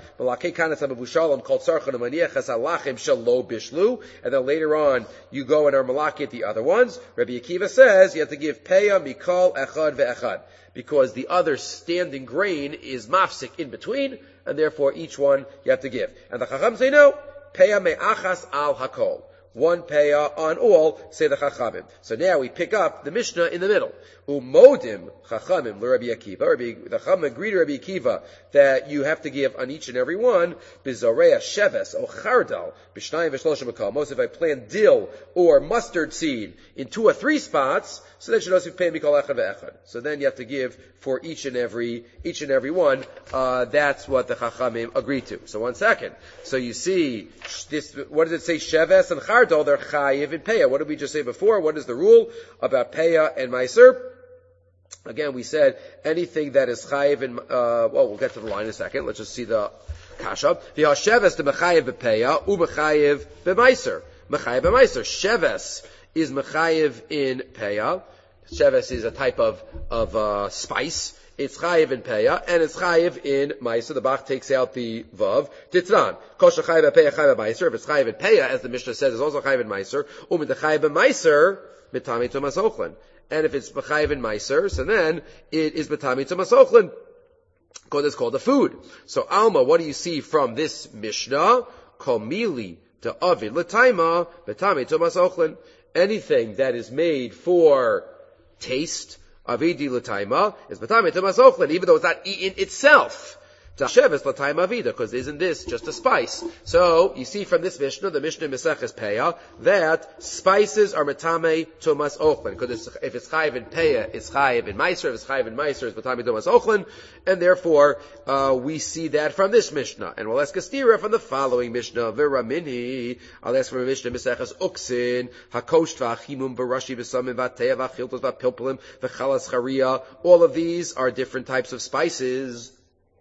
And then later on, you go and are malakit the other ones. Rabbi Akiva says you have to give peah mikol echad ve'echad, because the other standing grain is mafsik in between, and therefore each one you have to give. And the Chacham say no, peah me'achas al hakol. One peah on all, say the Chachamim. So now we pick up the Mishnah in the middle. Umodim Chachamim l'Rabbi Akiva. Rabbi, the Chacham agreed to Rabbi Akiva that you have to give on each and every one bizoreya sheves or chardal b'shnayim v'shlosha makamos. If I plant dill or mustard seed in two or three spots, so then should pay mikol echad ve'echad. So then you have to give for each and every each and every one. Uh, that's what the Chachamim agreed to. So one second. So you see this. What does it say? Sheves and chardal. They're chayiv and peah. What did we just say before? What is the rule about peah and meiser? Again, we said anything that is chayiv and, uh, well, we'll get to the line in a second. Let's just see the kasha. The hasheves to mechayiv b'peah, u mechayiv b'meiser. Mechayiv b'meiser. Sheves is mechayiv in peah. Sheves is a type of, of, uh, spice. It's chayiv in peah, and it's chayiv in meiser. The Bach takes out the vav. Titran. Kol shechayiv b'peah, chayiv b'meiser. If it's chayiv in peah, as the Mishnah says, it's also chayiv in meiser. Um, the chayiv b'meiser, mitami tomas ochlin. And if it's b'chayiv in meiser, so then it is b'tami tomas ochlin, because it's called a food. So Alma, what do you see from this Mishnah? Kol mili to avid l'taima, b'tami tomas ochlin. Anything that is made for taste, avidi l'taima, is b'tami tomas ochlin, even though it's not eaten itself. Sheves l'taima avida, because isn't this just a spice? So, you see from this Mishnah, the Mishnah Meseches Peah, that spices are metame tomas ochlin. Because if it's chayiv in Peah, it's chayiv in meiser. If it's chayiv in meiser, it's metame tomas ochlin. And therefore, uh, we see that from this Mishnah. And we'll ask a stira from the following Mishnah. Veramini, I'll ask from a Mishnah Meseches Uksin, Hakosh v'achimum v'rashi v'samim v'ateya v'achiltos v'apilpulim v'chalas charia. All of these are different types of spices.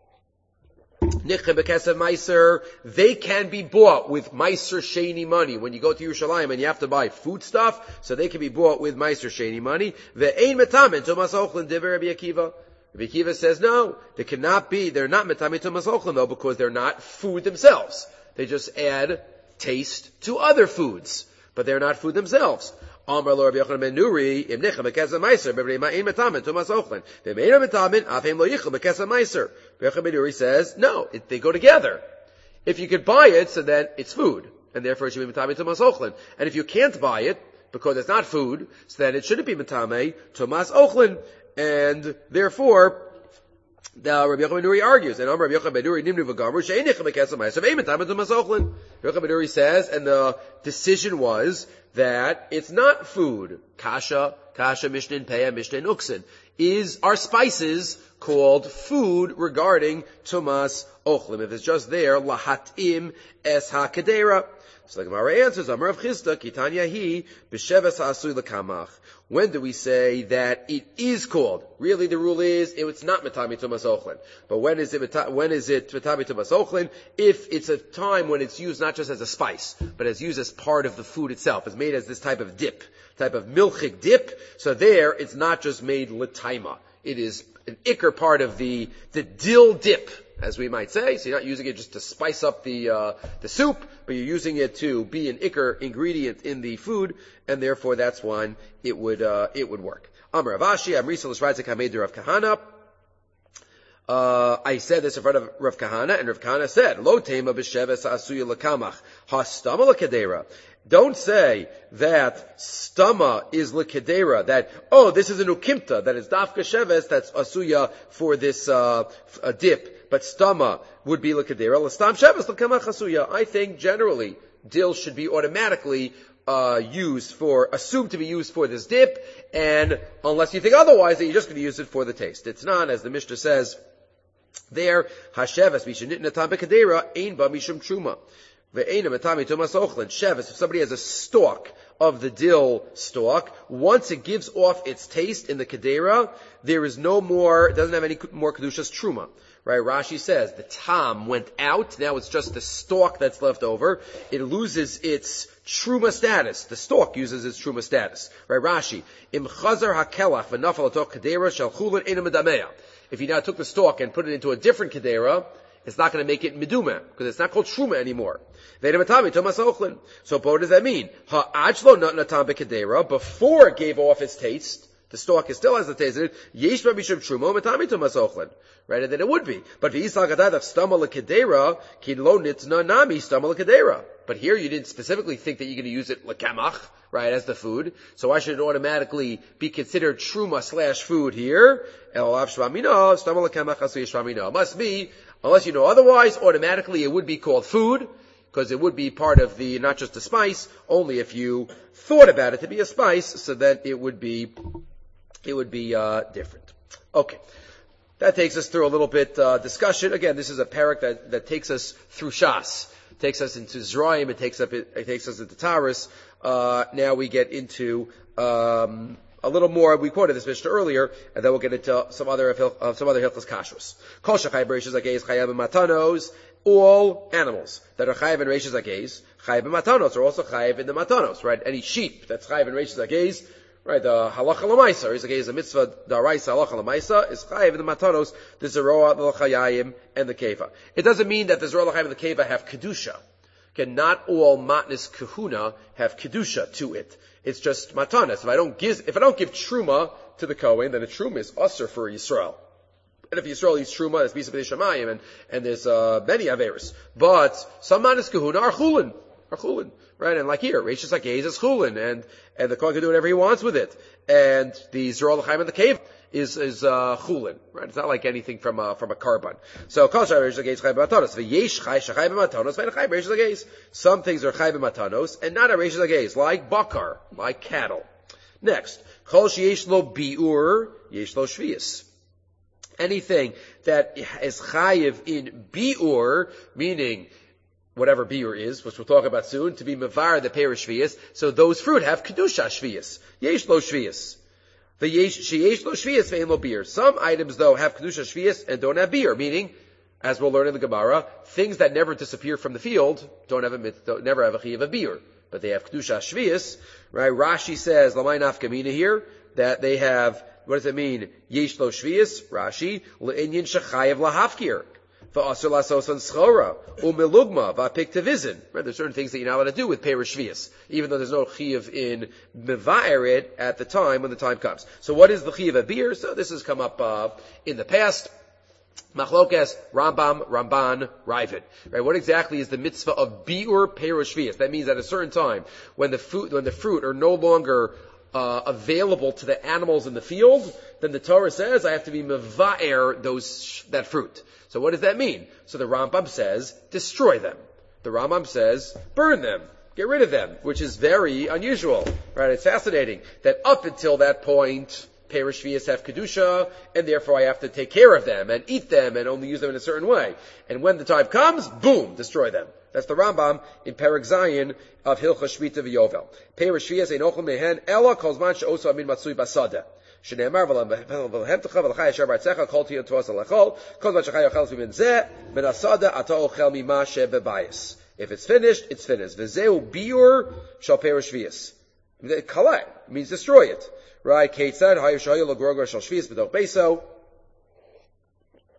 They can be bought with Meiser Sheni money. When you go to Yerushalayim and you have to buy food stuff, so they can be bought with Meiser Sheni money. Ve'ein metamin tomas ochlin divrei Rabbi Akiva. Rabbi Akiva says no, they cannot be. They're not metamin tomas ochlin though, because they're not food themselves. They just add taste to other foods, but they're not food themselves. Amar lo Rabbi Yochanan ben Nuri, im nicha bekesa meiser, bebrei ma'in metamin tomas ochlin. Ve'meina metamin, afim lo yichel bekesa meiser. Rabbi Yochanan ben Nuri says, no, it, they go together. If you could buy it, so then it's food, and therefore it should be metamin tomas ochlin. And if you can't buy it, because it's not food, so then it shouldn't be metamin tomas ochlin. And therefore, the Rabbi Yochanan ben Nuri argues, and Amar Rabbi Yochanan ben Nuri nimnu v'gamru she'ein nicha bekesa meiser, ve'ein metamin tomas ochlin. Rabbi Yochanan ben Nuri says, and the decision was that it's not food. Kasha, kasha, mishnah, peah, mishnah, uksin. Is, are spices called food regarding tumas ochlim? If it's just there, lahatim es ha-kedera. So the Gemara answers, Amar Rav Chisda, kitanya hi, b'sheves ha'asui l'kamach. When do we say that it is called? Really, the rule is it's not metami tumas ochlin. But when is it when is it metami tumas ochlin? If it's a time when it's used not just as a spice, but as used as part of the food itself. It's made as this type of dip, type of milchik dip. So there, it's not just made l'taima. It is an ikar part of the the dill dip. as we might say. So you're not using it just to spice up the uh, the soup, but you're using it to be an ikar ingredient in the food, and therefore that's when it would uh, it would work. Amar Rav Ashi, Amrisa l'shvayzik hamed Rav Kahana. Uh, I said this in front of Rav Kahana, and Rav Kahana said, Lo tema b'sheves asuya l'kamach, ha-stama l'kedera. Don't say that stama is l'kedera, that, oh, this is an ukimta, that is dafka sheves, that's asuya for this, uh, a dip, but stama would be l'kedera, l'stam sheves l'kamach asuya. I think generally, dill should be automatically Uh, used for, assumed to be used for this dip, and unless you think otherwise, that you're just going to use it for the taste. It's not, as the Mishnah says there, Hasheves mishnit natam bekadera ein ba mishum truma ve'eina matami tomas ochlin. Sheves, if somebody has a stalk of the dill stalk, once it gives off its taste in the kadera, there is no more, it doesn't have any more kedushas truma. Right, Rashi says the tam went out, now it's just the stalk that's left over. It loses its truma status. The stalk uses its truma status. Right, Rashi, im chazar hakelach v'nafal ato kadera shel chulin ena medameya. If you now took the stalk and put it into a different kadera, it's not going to make it meduma, because it's not called truma anymore. So what does that mean? Ha'achlo not natam bekedera, before it gave off its taste, the stalk still has the taste in it. Yesh b'mishum truma matami tomas ochlin. Right, and then it would be. But v'yisal stama l'kedera ki lo nitna nami stama l'kedera. But here you didn't specifically think that you're going to use it l'kamach, right, as the food. So why should it automatically be considered truma slash food here? Elav shvamino stama l'kamach asu yishvamino. Must be, unless you know otherwise, automatically it would be called food, because it would be part of the, not just a spice, only if you thought about it to be a spice, so that it would be, it would be, uh, different. Okay. That takes us through a little bit, uh, discussion. Again, this is a parak that, that takes us through Shas. It takes us into Zraim, it takes up, it, it takes us into Taurus. Uh, now we get into, um, a little more. We quoted this Mishnah earlier, and then we'll get into some other, uh, some other Hilchos Kashrus. Kol shechai b'reishis hageis chayav b'matanos. All animals that are chayav and reishis hageis, chayav and matanos, are also chayav in the matanos, right? Any sheep that's chayav and reishis hageis, right? The halacha l'maisa, is a mitzvah daraisa halacha l'maisa, is chayav in the matanos, the zeroa, the chayayim, and the keva. It doesn't mean that the zeroa, l'chayim, and the keva have kedusha. Okay, not all matnis kahuna have kedusha to it. It's just matanas. If I don't give, if I don't give truma to the kohen, then the truma is usher for Yisrael. And if Yisrael eats truma, it's bisa b'nei shamayim, and, and there's, uh, many averis. But some manis kahuna are chulin. Are chulin. Right? And like here, Reishis HaGeiz is chulin, and, and the kohen can do whatever he wants with it. And the Zerah l'chaim and the cave is, is, uh, chulin. Right? It's not like anything from, uh, from a carbon. So, kol shai Reishis HaGeiz chai b'matanos. V'yesh chai shachai b'matanos, v'en chai Reishis HaGeiz. Some things are chai b'matanos, and not a Reishis HaGeiz, like bakar, like cattle. Next, kol sheyesh lo bi'ur, yesh lo shvius. Anything that is chayiv in bi'ur, meaning whatever bi'ur is, which we'll talk about soon, to be mevar the perish shvius, so those fruit have kedusha shvius. Yesh lo shvius. The yesh lo shvius ve'en lo bi'ur. Some items, though, have kedusha shvius and don't have bi'ur, meaning, as we'll learn in the Gemara, things that never disappear from the field don't have a, don't, never have a chayiv of bi'ur, but they have kedusha shvius. Right? Rashi says, lamay nafkamina here, that they have. What does it mean? Yesh lo shvius, Rashi, le'inyin shechayev lahafkir, v'asur lasos on schora, u'melugma, v'apik tevizin. Right, there's certain things that you're not allowed to do with perish shvius, even though there's no chiyav in mevaered at the time when the time comes. So what is the chiyav of beer? So this has come up, uh, in the past. Machlokes, Rambam, Ramban, Ravid. Right? What exactly is the mitzvah of biur perish shvius? That means at a certain time, when the fruit, when the fruit are no longer Uh, available to the animals in the field, then the Torah says I have to be meva'er those, that fruit. So what does that mean? So the Rambam says, destroy them. The Rambam says, burn them. Get rid of them, which is very unusual. Right? It's fascinating that up until that point, perish shvius have kedusha, and therefore I have to take care of them and eat them and only use them in a certain way. And when the time comes, boom, destroy them. That's the Rambam in Perek Zayin of Hilchos Shmita v'Yovel. Perish shvius ein ochel mehen ela kol zman she'oso amin matzui basada. Shneimar v'lehemtecha v'lachai asher b'artzecha kol tiyot tuas alachol kol zman shechai yochel min zeh min asada ata ochel mima shebebayis. If it's finished, it's finished. V'zeu biur shal perish shvius. Kalai means destroy it. Right? Keitzad hayu shayu l'grogor shal shvius b'doch beiso.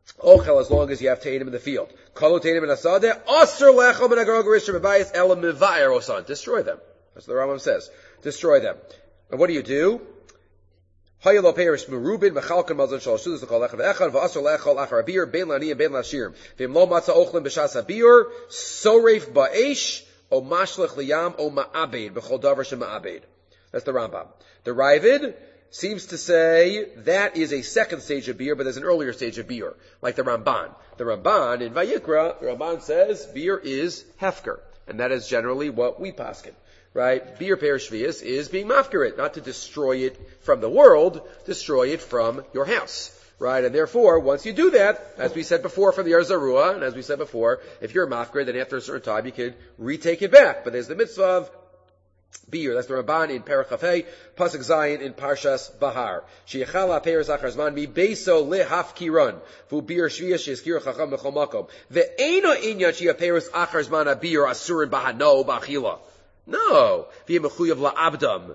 Ochel, as long as you have Tainim in the field. Kalu Tainim in Asadeh, Asr Lechem and Agarogarish Rebayis Elam Mivayar Osan. Destroy them. That's what the Rambam says. Destroy them. And what do you do? Hayelo perish merubin mechalkan mazon shal shudus l'chol echad ve'echad v'asr le'echol achar abir ben lani and ben lashirim v'im lo matzah ochlim b'shas abir soreif ba'esh o mashlech liyam o ma'abed b'chol davar shema'abed. That's the Rambam. The Ravid seems to say that is a second stage of beer, but there's an earlier stage of beer, like the Ramban. The Ramban in Vayikra, the Ramban says beer is hefker, and that is generally what we paskin. Right? Beer perishvias is being mafkarit, not to destroy it from the world, destroy it from your house. Right? And therefore, once you do that, as we said before from the Arzarua, and as we said before, if you're a mafkarit, then after a certain time you can retake it back. But there's the mitzvah of beer. That's the Ramban in Perachafei, Pasuk Zayin in Parshas Bahar. Sheyechala peir zachar zman mi beso lehafkiran vu beer shvias sheyeskir chacham b'chol makom ve'ena inyan sheyah peir zachar zman abir asurin bahano b'achila. No. Right,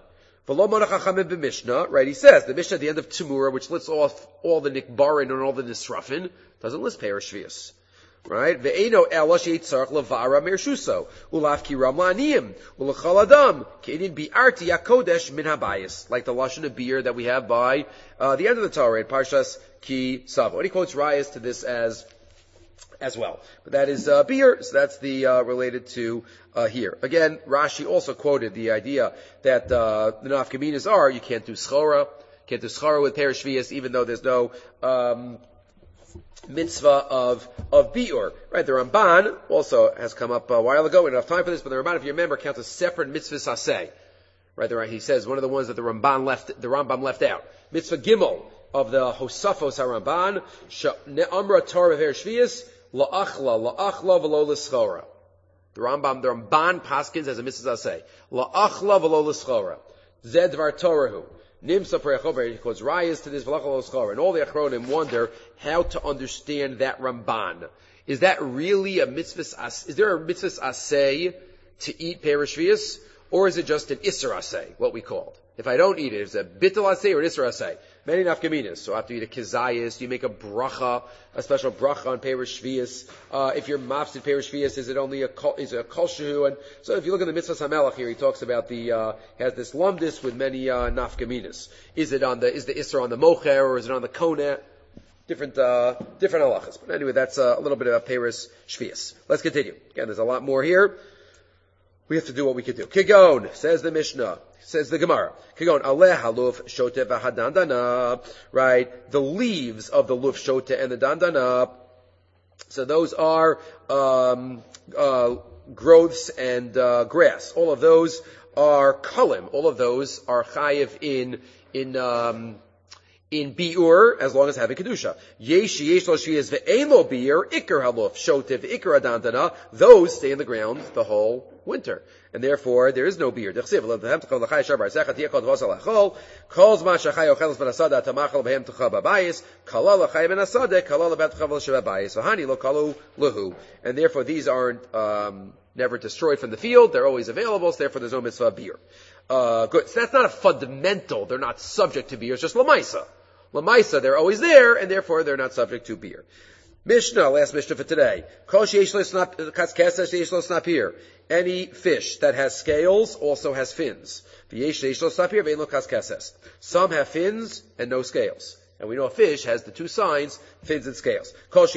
he says, the Mishnah at the end of Tumura, which lists off all the Nikbarin and all the Nisrafin, doesn't list Perish Shvius. Right? Ve'eno ela sheyitzarch levara mershuso, ulaf kiram la'aniyim, ulachal adam, ke'edin bi'arti yakodesh min habayis, like the Lashon of beer that we have by uh, the end of the Torah, in Parshas Ki Savo. And he quotes Rayas to this as as well. But that is uh, beer, so that's the uh, related to uh, here. Again, Rashi also quoted the idea that uh, the nafkaminas are, you can't do schora, can't do schora with perish shvius, even though there's no um, mitzvah of of biur. Right, the Ramban also has come up a while ago. We don't have time for this, but the Ramban, if you remember, counts as separate mitzvahs aseh. Right, there, he says one of the ones that the Ramban left, the Rambam left out. Mitzvah Gimel of the Hosafos HaRamban, Ne'amra Torah Perish shvius, La'achla, la'achla v'lo l'schora. The Rambam, the Ramban paskins as a mitzvah say. La'achla v'lo l'schora. Zed dvar Torahu. Nimsa pre'achover, he quotes Rayas to this v'lachla v'lo l'schora. And all the Achronim wonder how to understand that Ramban. Is that really a mitzvah, is there a mitzvah asay to eat perish shvius? Or is it just an isser asay, what we called? If I don't eat it, is it a bittul asay or an isser asay? Many nafkaminas. So after you eat a kizayis, you make a bracha, a special bracha on perish shvius. Uh, if you're mafsid perish shvius, is it only a kol, is it a kol shehu? And so if you look at the mitzvah samelach here, he talks about the, uh, has this lumdis with many, uh, nafkaminas. Is it on the, is the isser on the mocher, or is it on the koneh? Different, uh, different halachas. But anyway, that's uh, a little bit about perish shvius. Let's continue. Again, there's a lot more here. We have to do what we can do. Kigon, says the Mishnah, says the Gemara. Kigon, aleh haluf shote v'hadandana. Right? The leaves of the luf shote and the dandana. So those are, um, uh, growths and, uh, grass. All of those are kalim. All of those are chayiv in, in, um, in biur, as long as having kedusha. Yesh yesh lo shvius ve'ein lo biur, ikar haluf, shotev, ikar adantana, those stay in the ground the whole winter. And therefore, there is no biur. Dechsiv, lehem techol l'chai shavar zecha tiyakol d'vosal achol, kol zman shachai ochelos ben asada, tamachal behem techa babayis, kalal l'chai ben asada, kalal l'bet techa v'l babayis, v'hani lo kalu luhu. And therefore, these aren't, um, never destroyed from the field. They're always available, so therefore there's no mitzvah of biur. Uh, good. So that's not a fundamental. They're not subject to biur. It's just lamaisa. Lamaisa, they're always there, and therefore they're not subject to beer. Mishnah, last Mishnah for today. Any fish that has scales also has fins. Some have fins and no scales. And we know a fish has the two signs, fins and scales.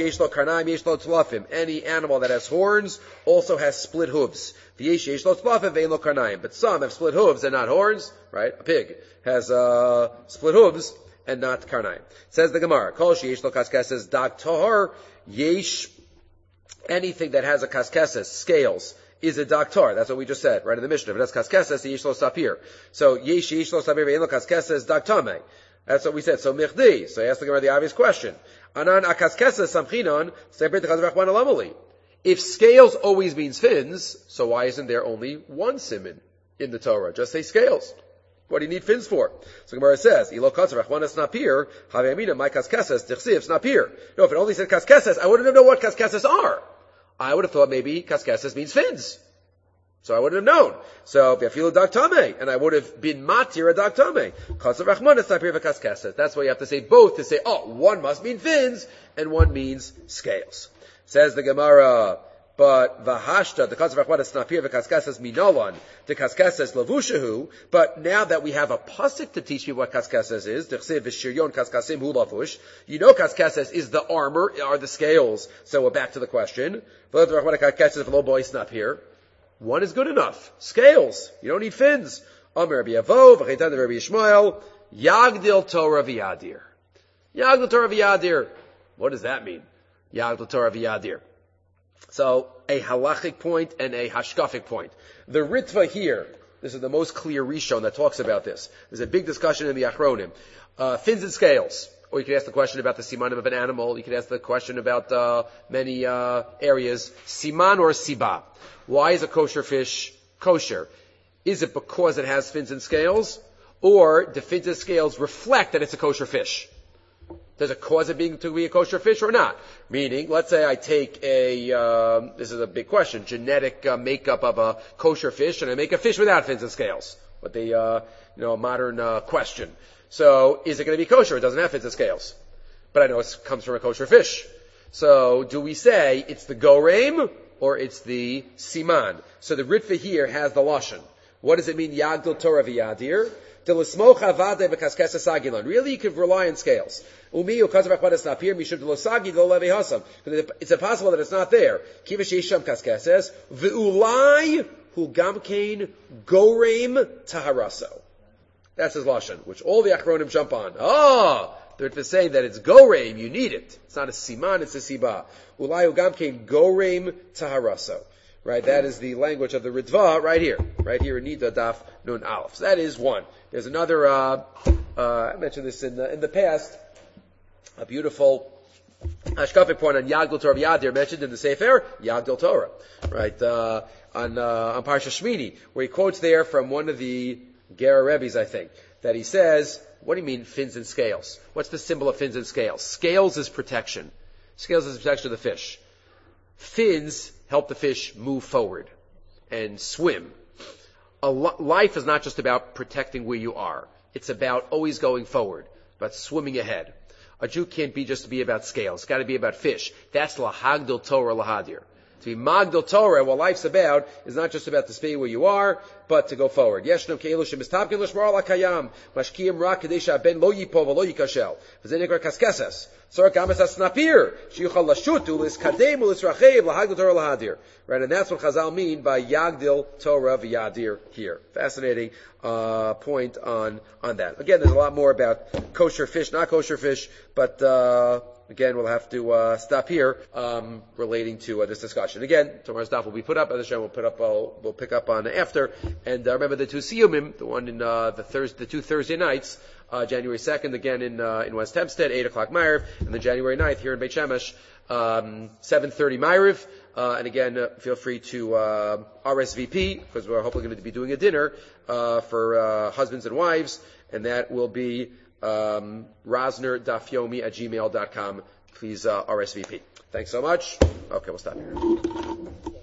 Any animal that has horns also has split hooves. But some have split hooves and not horns, right? A pig has uh, split hooves and not karnaim. Says the Gemara, Kol sheyesh lo kaskeses dag tahor, yesh, anything that has a kaskeses, scales, is a dag tahor. That's what we just said, right in the Mishnah. If it has kaskeses, yesh lo sapir. So, yesh yesh lo sapir, ve'en lo kaskeses, dag tameh. That's what we said. So, michdi. So, I asked the Gemara the obvious question. Anan akaskeses samchinon, sepir techaz rachman alamali. If scales always means fins, so why isn't there only one siman in the Torah? Just say scales. What do you need fins for? So Gemara says, "Ilo katzar achvanas napir, havayamina my kaskeses tichsiv snapir." No, if it only said kaskeses, I wouldn't have known what kaskeses are. I would have thought maybe kaskeses means fins. So I wouldn't have known. So, V'afilu dag tameh, and I would have been matir a dag tameh. Chasav rachmanis napir v'kaskesses. That's why you have to say both, to say, oh, one must mean fins, and one means scales. Says the Gemara, but v'hashta, the chasav rachmanis napir v'kaskesses minolan, the kaskesses lavushahu, but now that we have a pasuk to teach me what kaskesses is, d'chsev v'shiryon kaskasim hu lavush, you know kaskesses is the armor, are the scales. So we're back to the question. V'lo rachmanis kaskesses v'lo bois napir. One is good enough. Scales. You don't need fins. Amar Rabbi Avo, v'cheitan Rabbi Yishmael, Yagdil Torah v'yadir. Yagdil Torah v'yadir. What does that mean? Yagdil Torah v'yadir. So, a halachic point and a hashkafic point. The Ritva here, this is the most clear Rishon that talks about this. There's a big discussion in the Achronim. Uh, fins and scales. Or you could ask the question about the simanim of an animal. You could ask the question about uh, many uh, areas. Siman or siba. Why is a kosher fish kosher? Is it because it has fins and scales? Or do fins and scales reflect that it's a kosher fish? Does it cause it being to be a kosher fish or not? Meaning, let's say I take a, um, this is a big question, genetic uh, makeup of a kosher fish, and I make a fish without fins and scales. What the, uh, you know, modern uh, question. So, is it going to be kosher? It doesn't have fins and scales. But I know it comes from a kosher fish. So, do we say it's the goreim or it's the siman? So the Ritva here has the lashon. What does it mean, Yagdil Torah v'yadir? Really, you could rely on scales. It's impossible that it's not there. That's his lashon, which all the Achronim jump on. Ah, they're to say that it's goreim, you need it. It's not a siman, it's a siba. Ulayu gamkein goreim taharaso. Right, that is the language of the Ritva right here. Right here in Nida Daf Nun Aleph. So that is one. There's another, uh, uh, I mentioned this in the, in the past, a beautiful hashkafic point on Yagdil Torah v'yadir mentioned in the Sefer, Yagdil Torah. Right, uh, on, uh, on Parsha Shmini, where he quotes there from one of the Gera Rebbes, I think, that he says, what do you mean fins and scales? What's the symbol of fins and scales? Scales is protection. Scales is protection of the fish. Fins help the fish move forward and swim. A lo- life is not just about protecting where you are. It's about always going forward, about swimming ahead. A Jew can't be just to be about scales. It's got to be about fish. That's lahagdil Torah lahadir. To be magdil Torah, what life's about, is not just about to stay where you are, but to go forward. Yeshnom ke'ilu shemistapkin l'shmar al hakayam, mashkiyim ra kadei she'aben lo yipo v'lo yikashel. V'zeh nikra kaskesses. Tzorek ames hasnapir, sheyuchal lashutu l'skadem u'lisrachev lahagdil Torah lahadir. Right, and that's what Chazal mean by Yagdil Torah v'yadir here. Fascinating uh, point on on that. Again, there's a lot more about kosher fish, not kosher fish, but uh again, we'll have to uh, stop here um, relating to uh, this discussion. Again, tomorrow's daf will be put up. As we'll put up, uh, we'll pick up on after. And uh, remember the two siyumim, the one in uh, the Thursday, the two Thursday nights, uh, January second, again in uh, in West Hempstead, eight o'clock Ma'ariv, and then January ninth here in Beit Shemesh, um, seven thirty Ma'ariv. Uh, and again, uh, feel free to uh, R S V P because we're hopefully going to be doing a dinner uh, for uh, husbands and wives, and that will be. Um, Rosner Dafyomi at gmail dot com. Please uh, R S V P. Thanks so much. Okay, we'll stop here.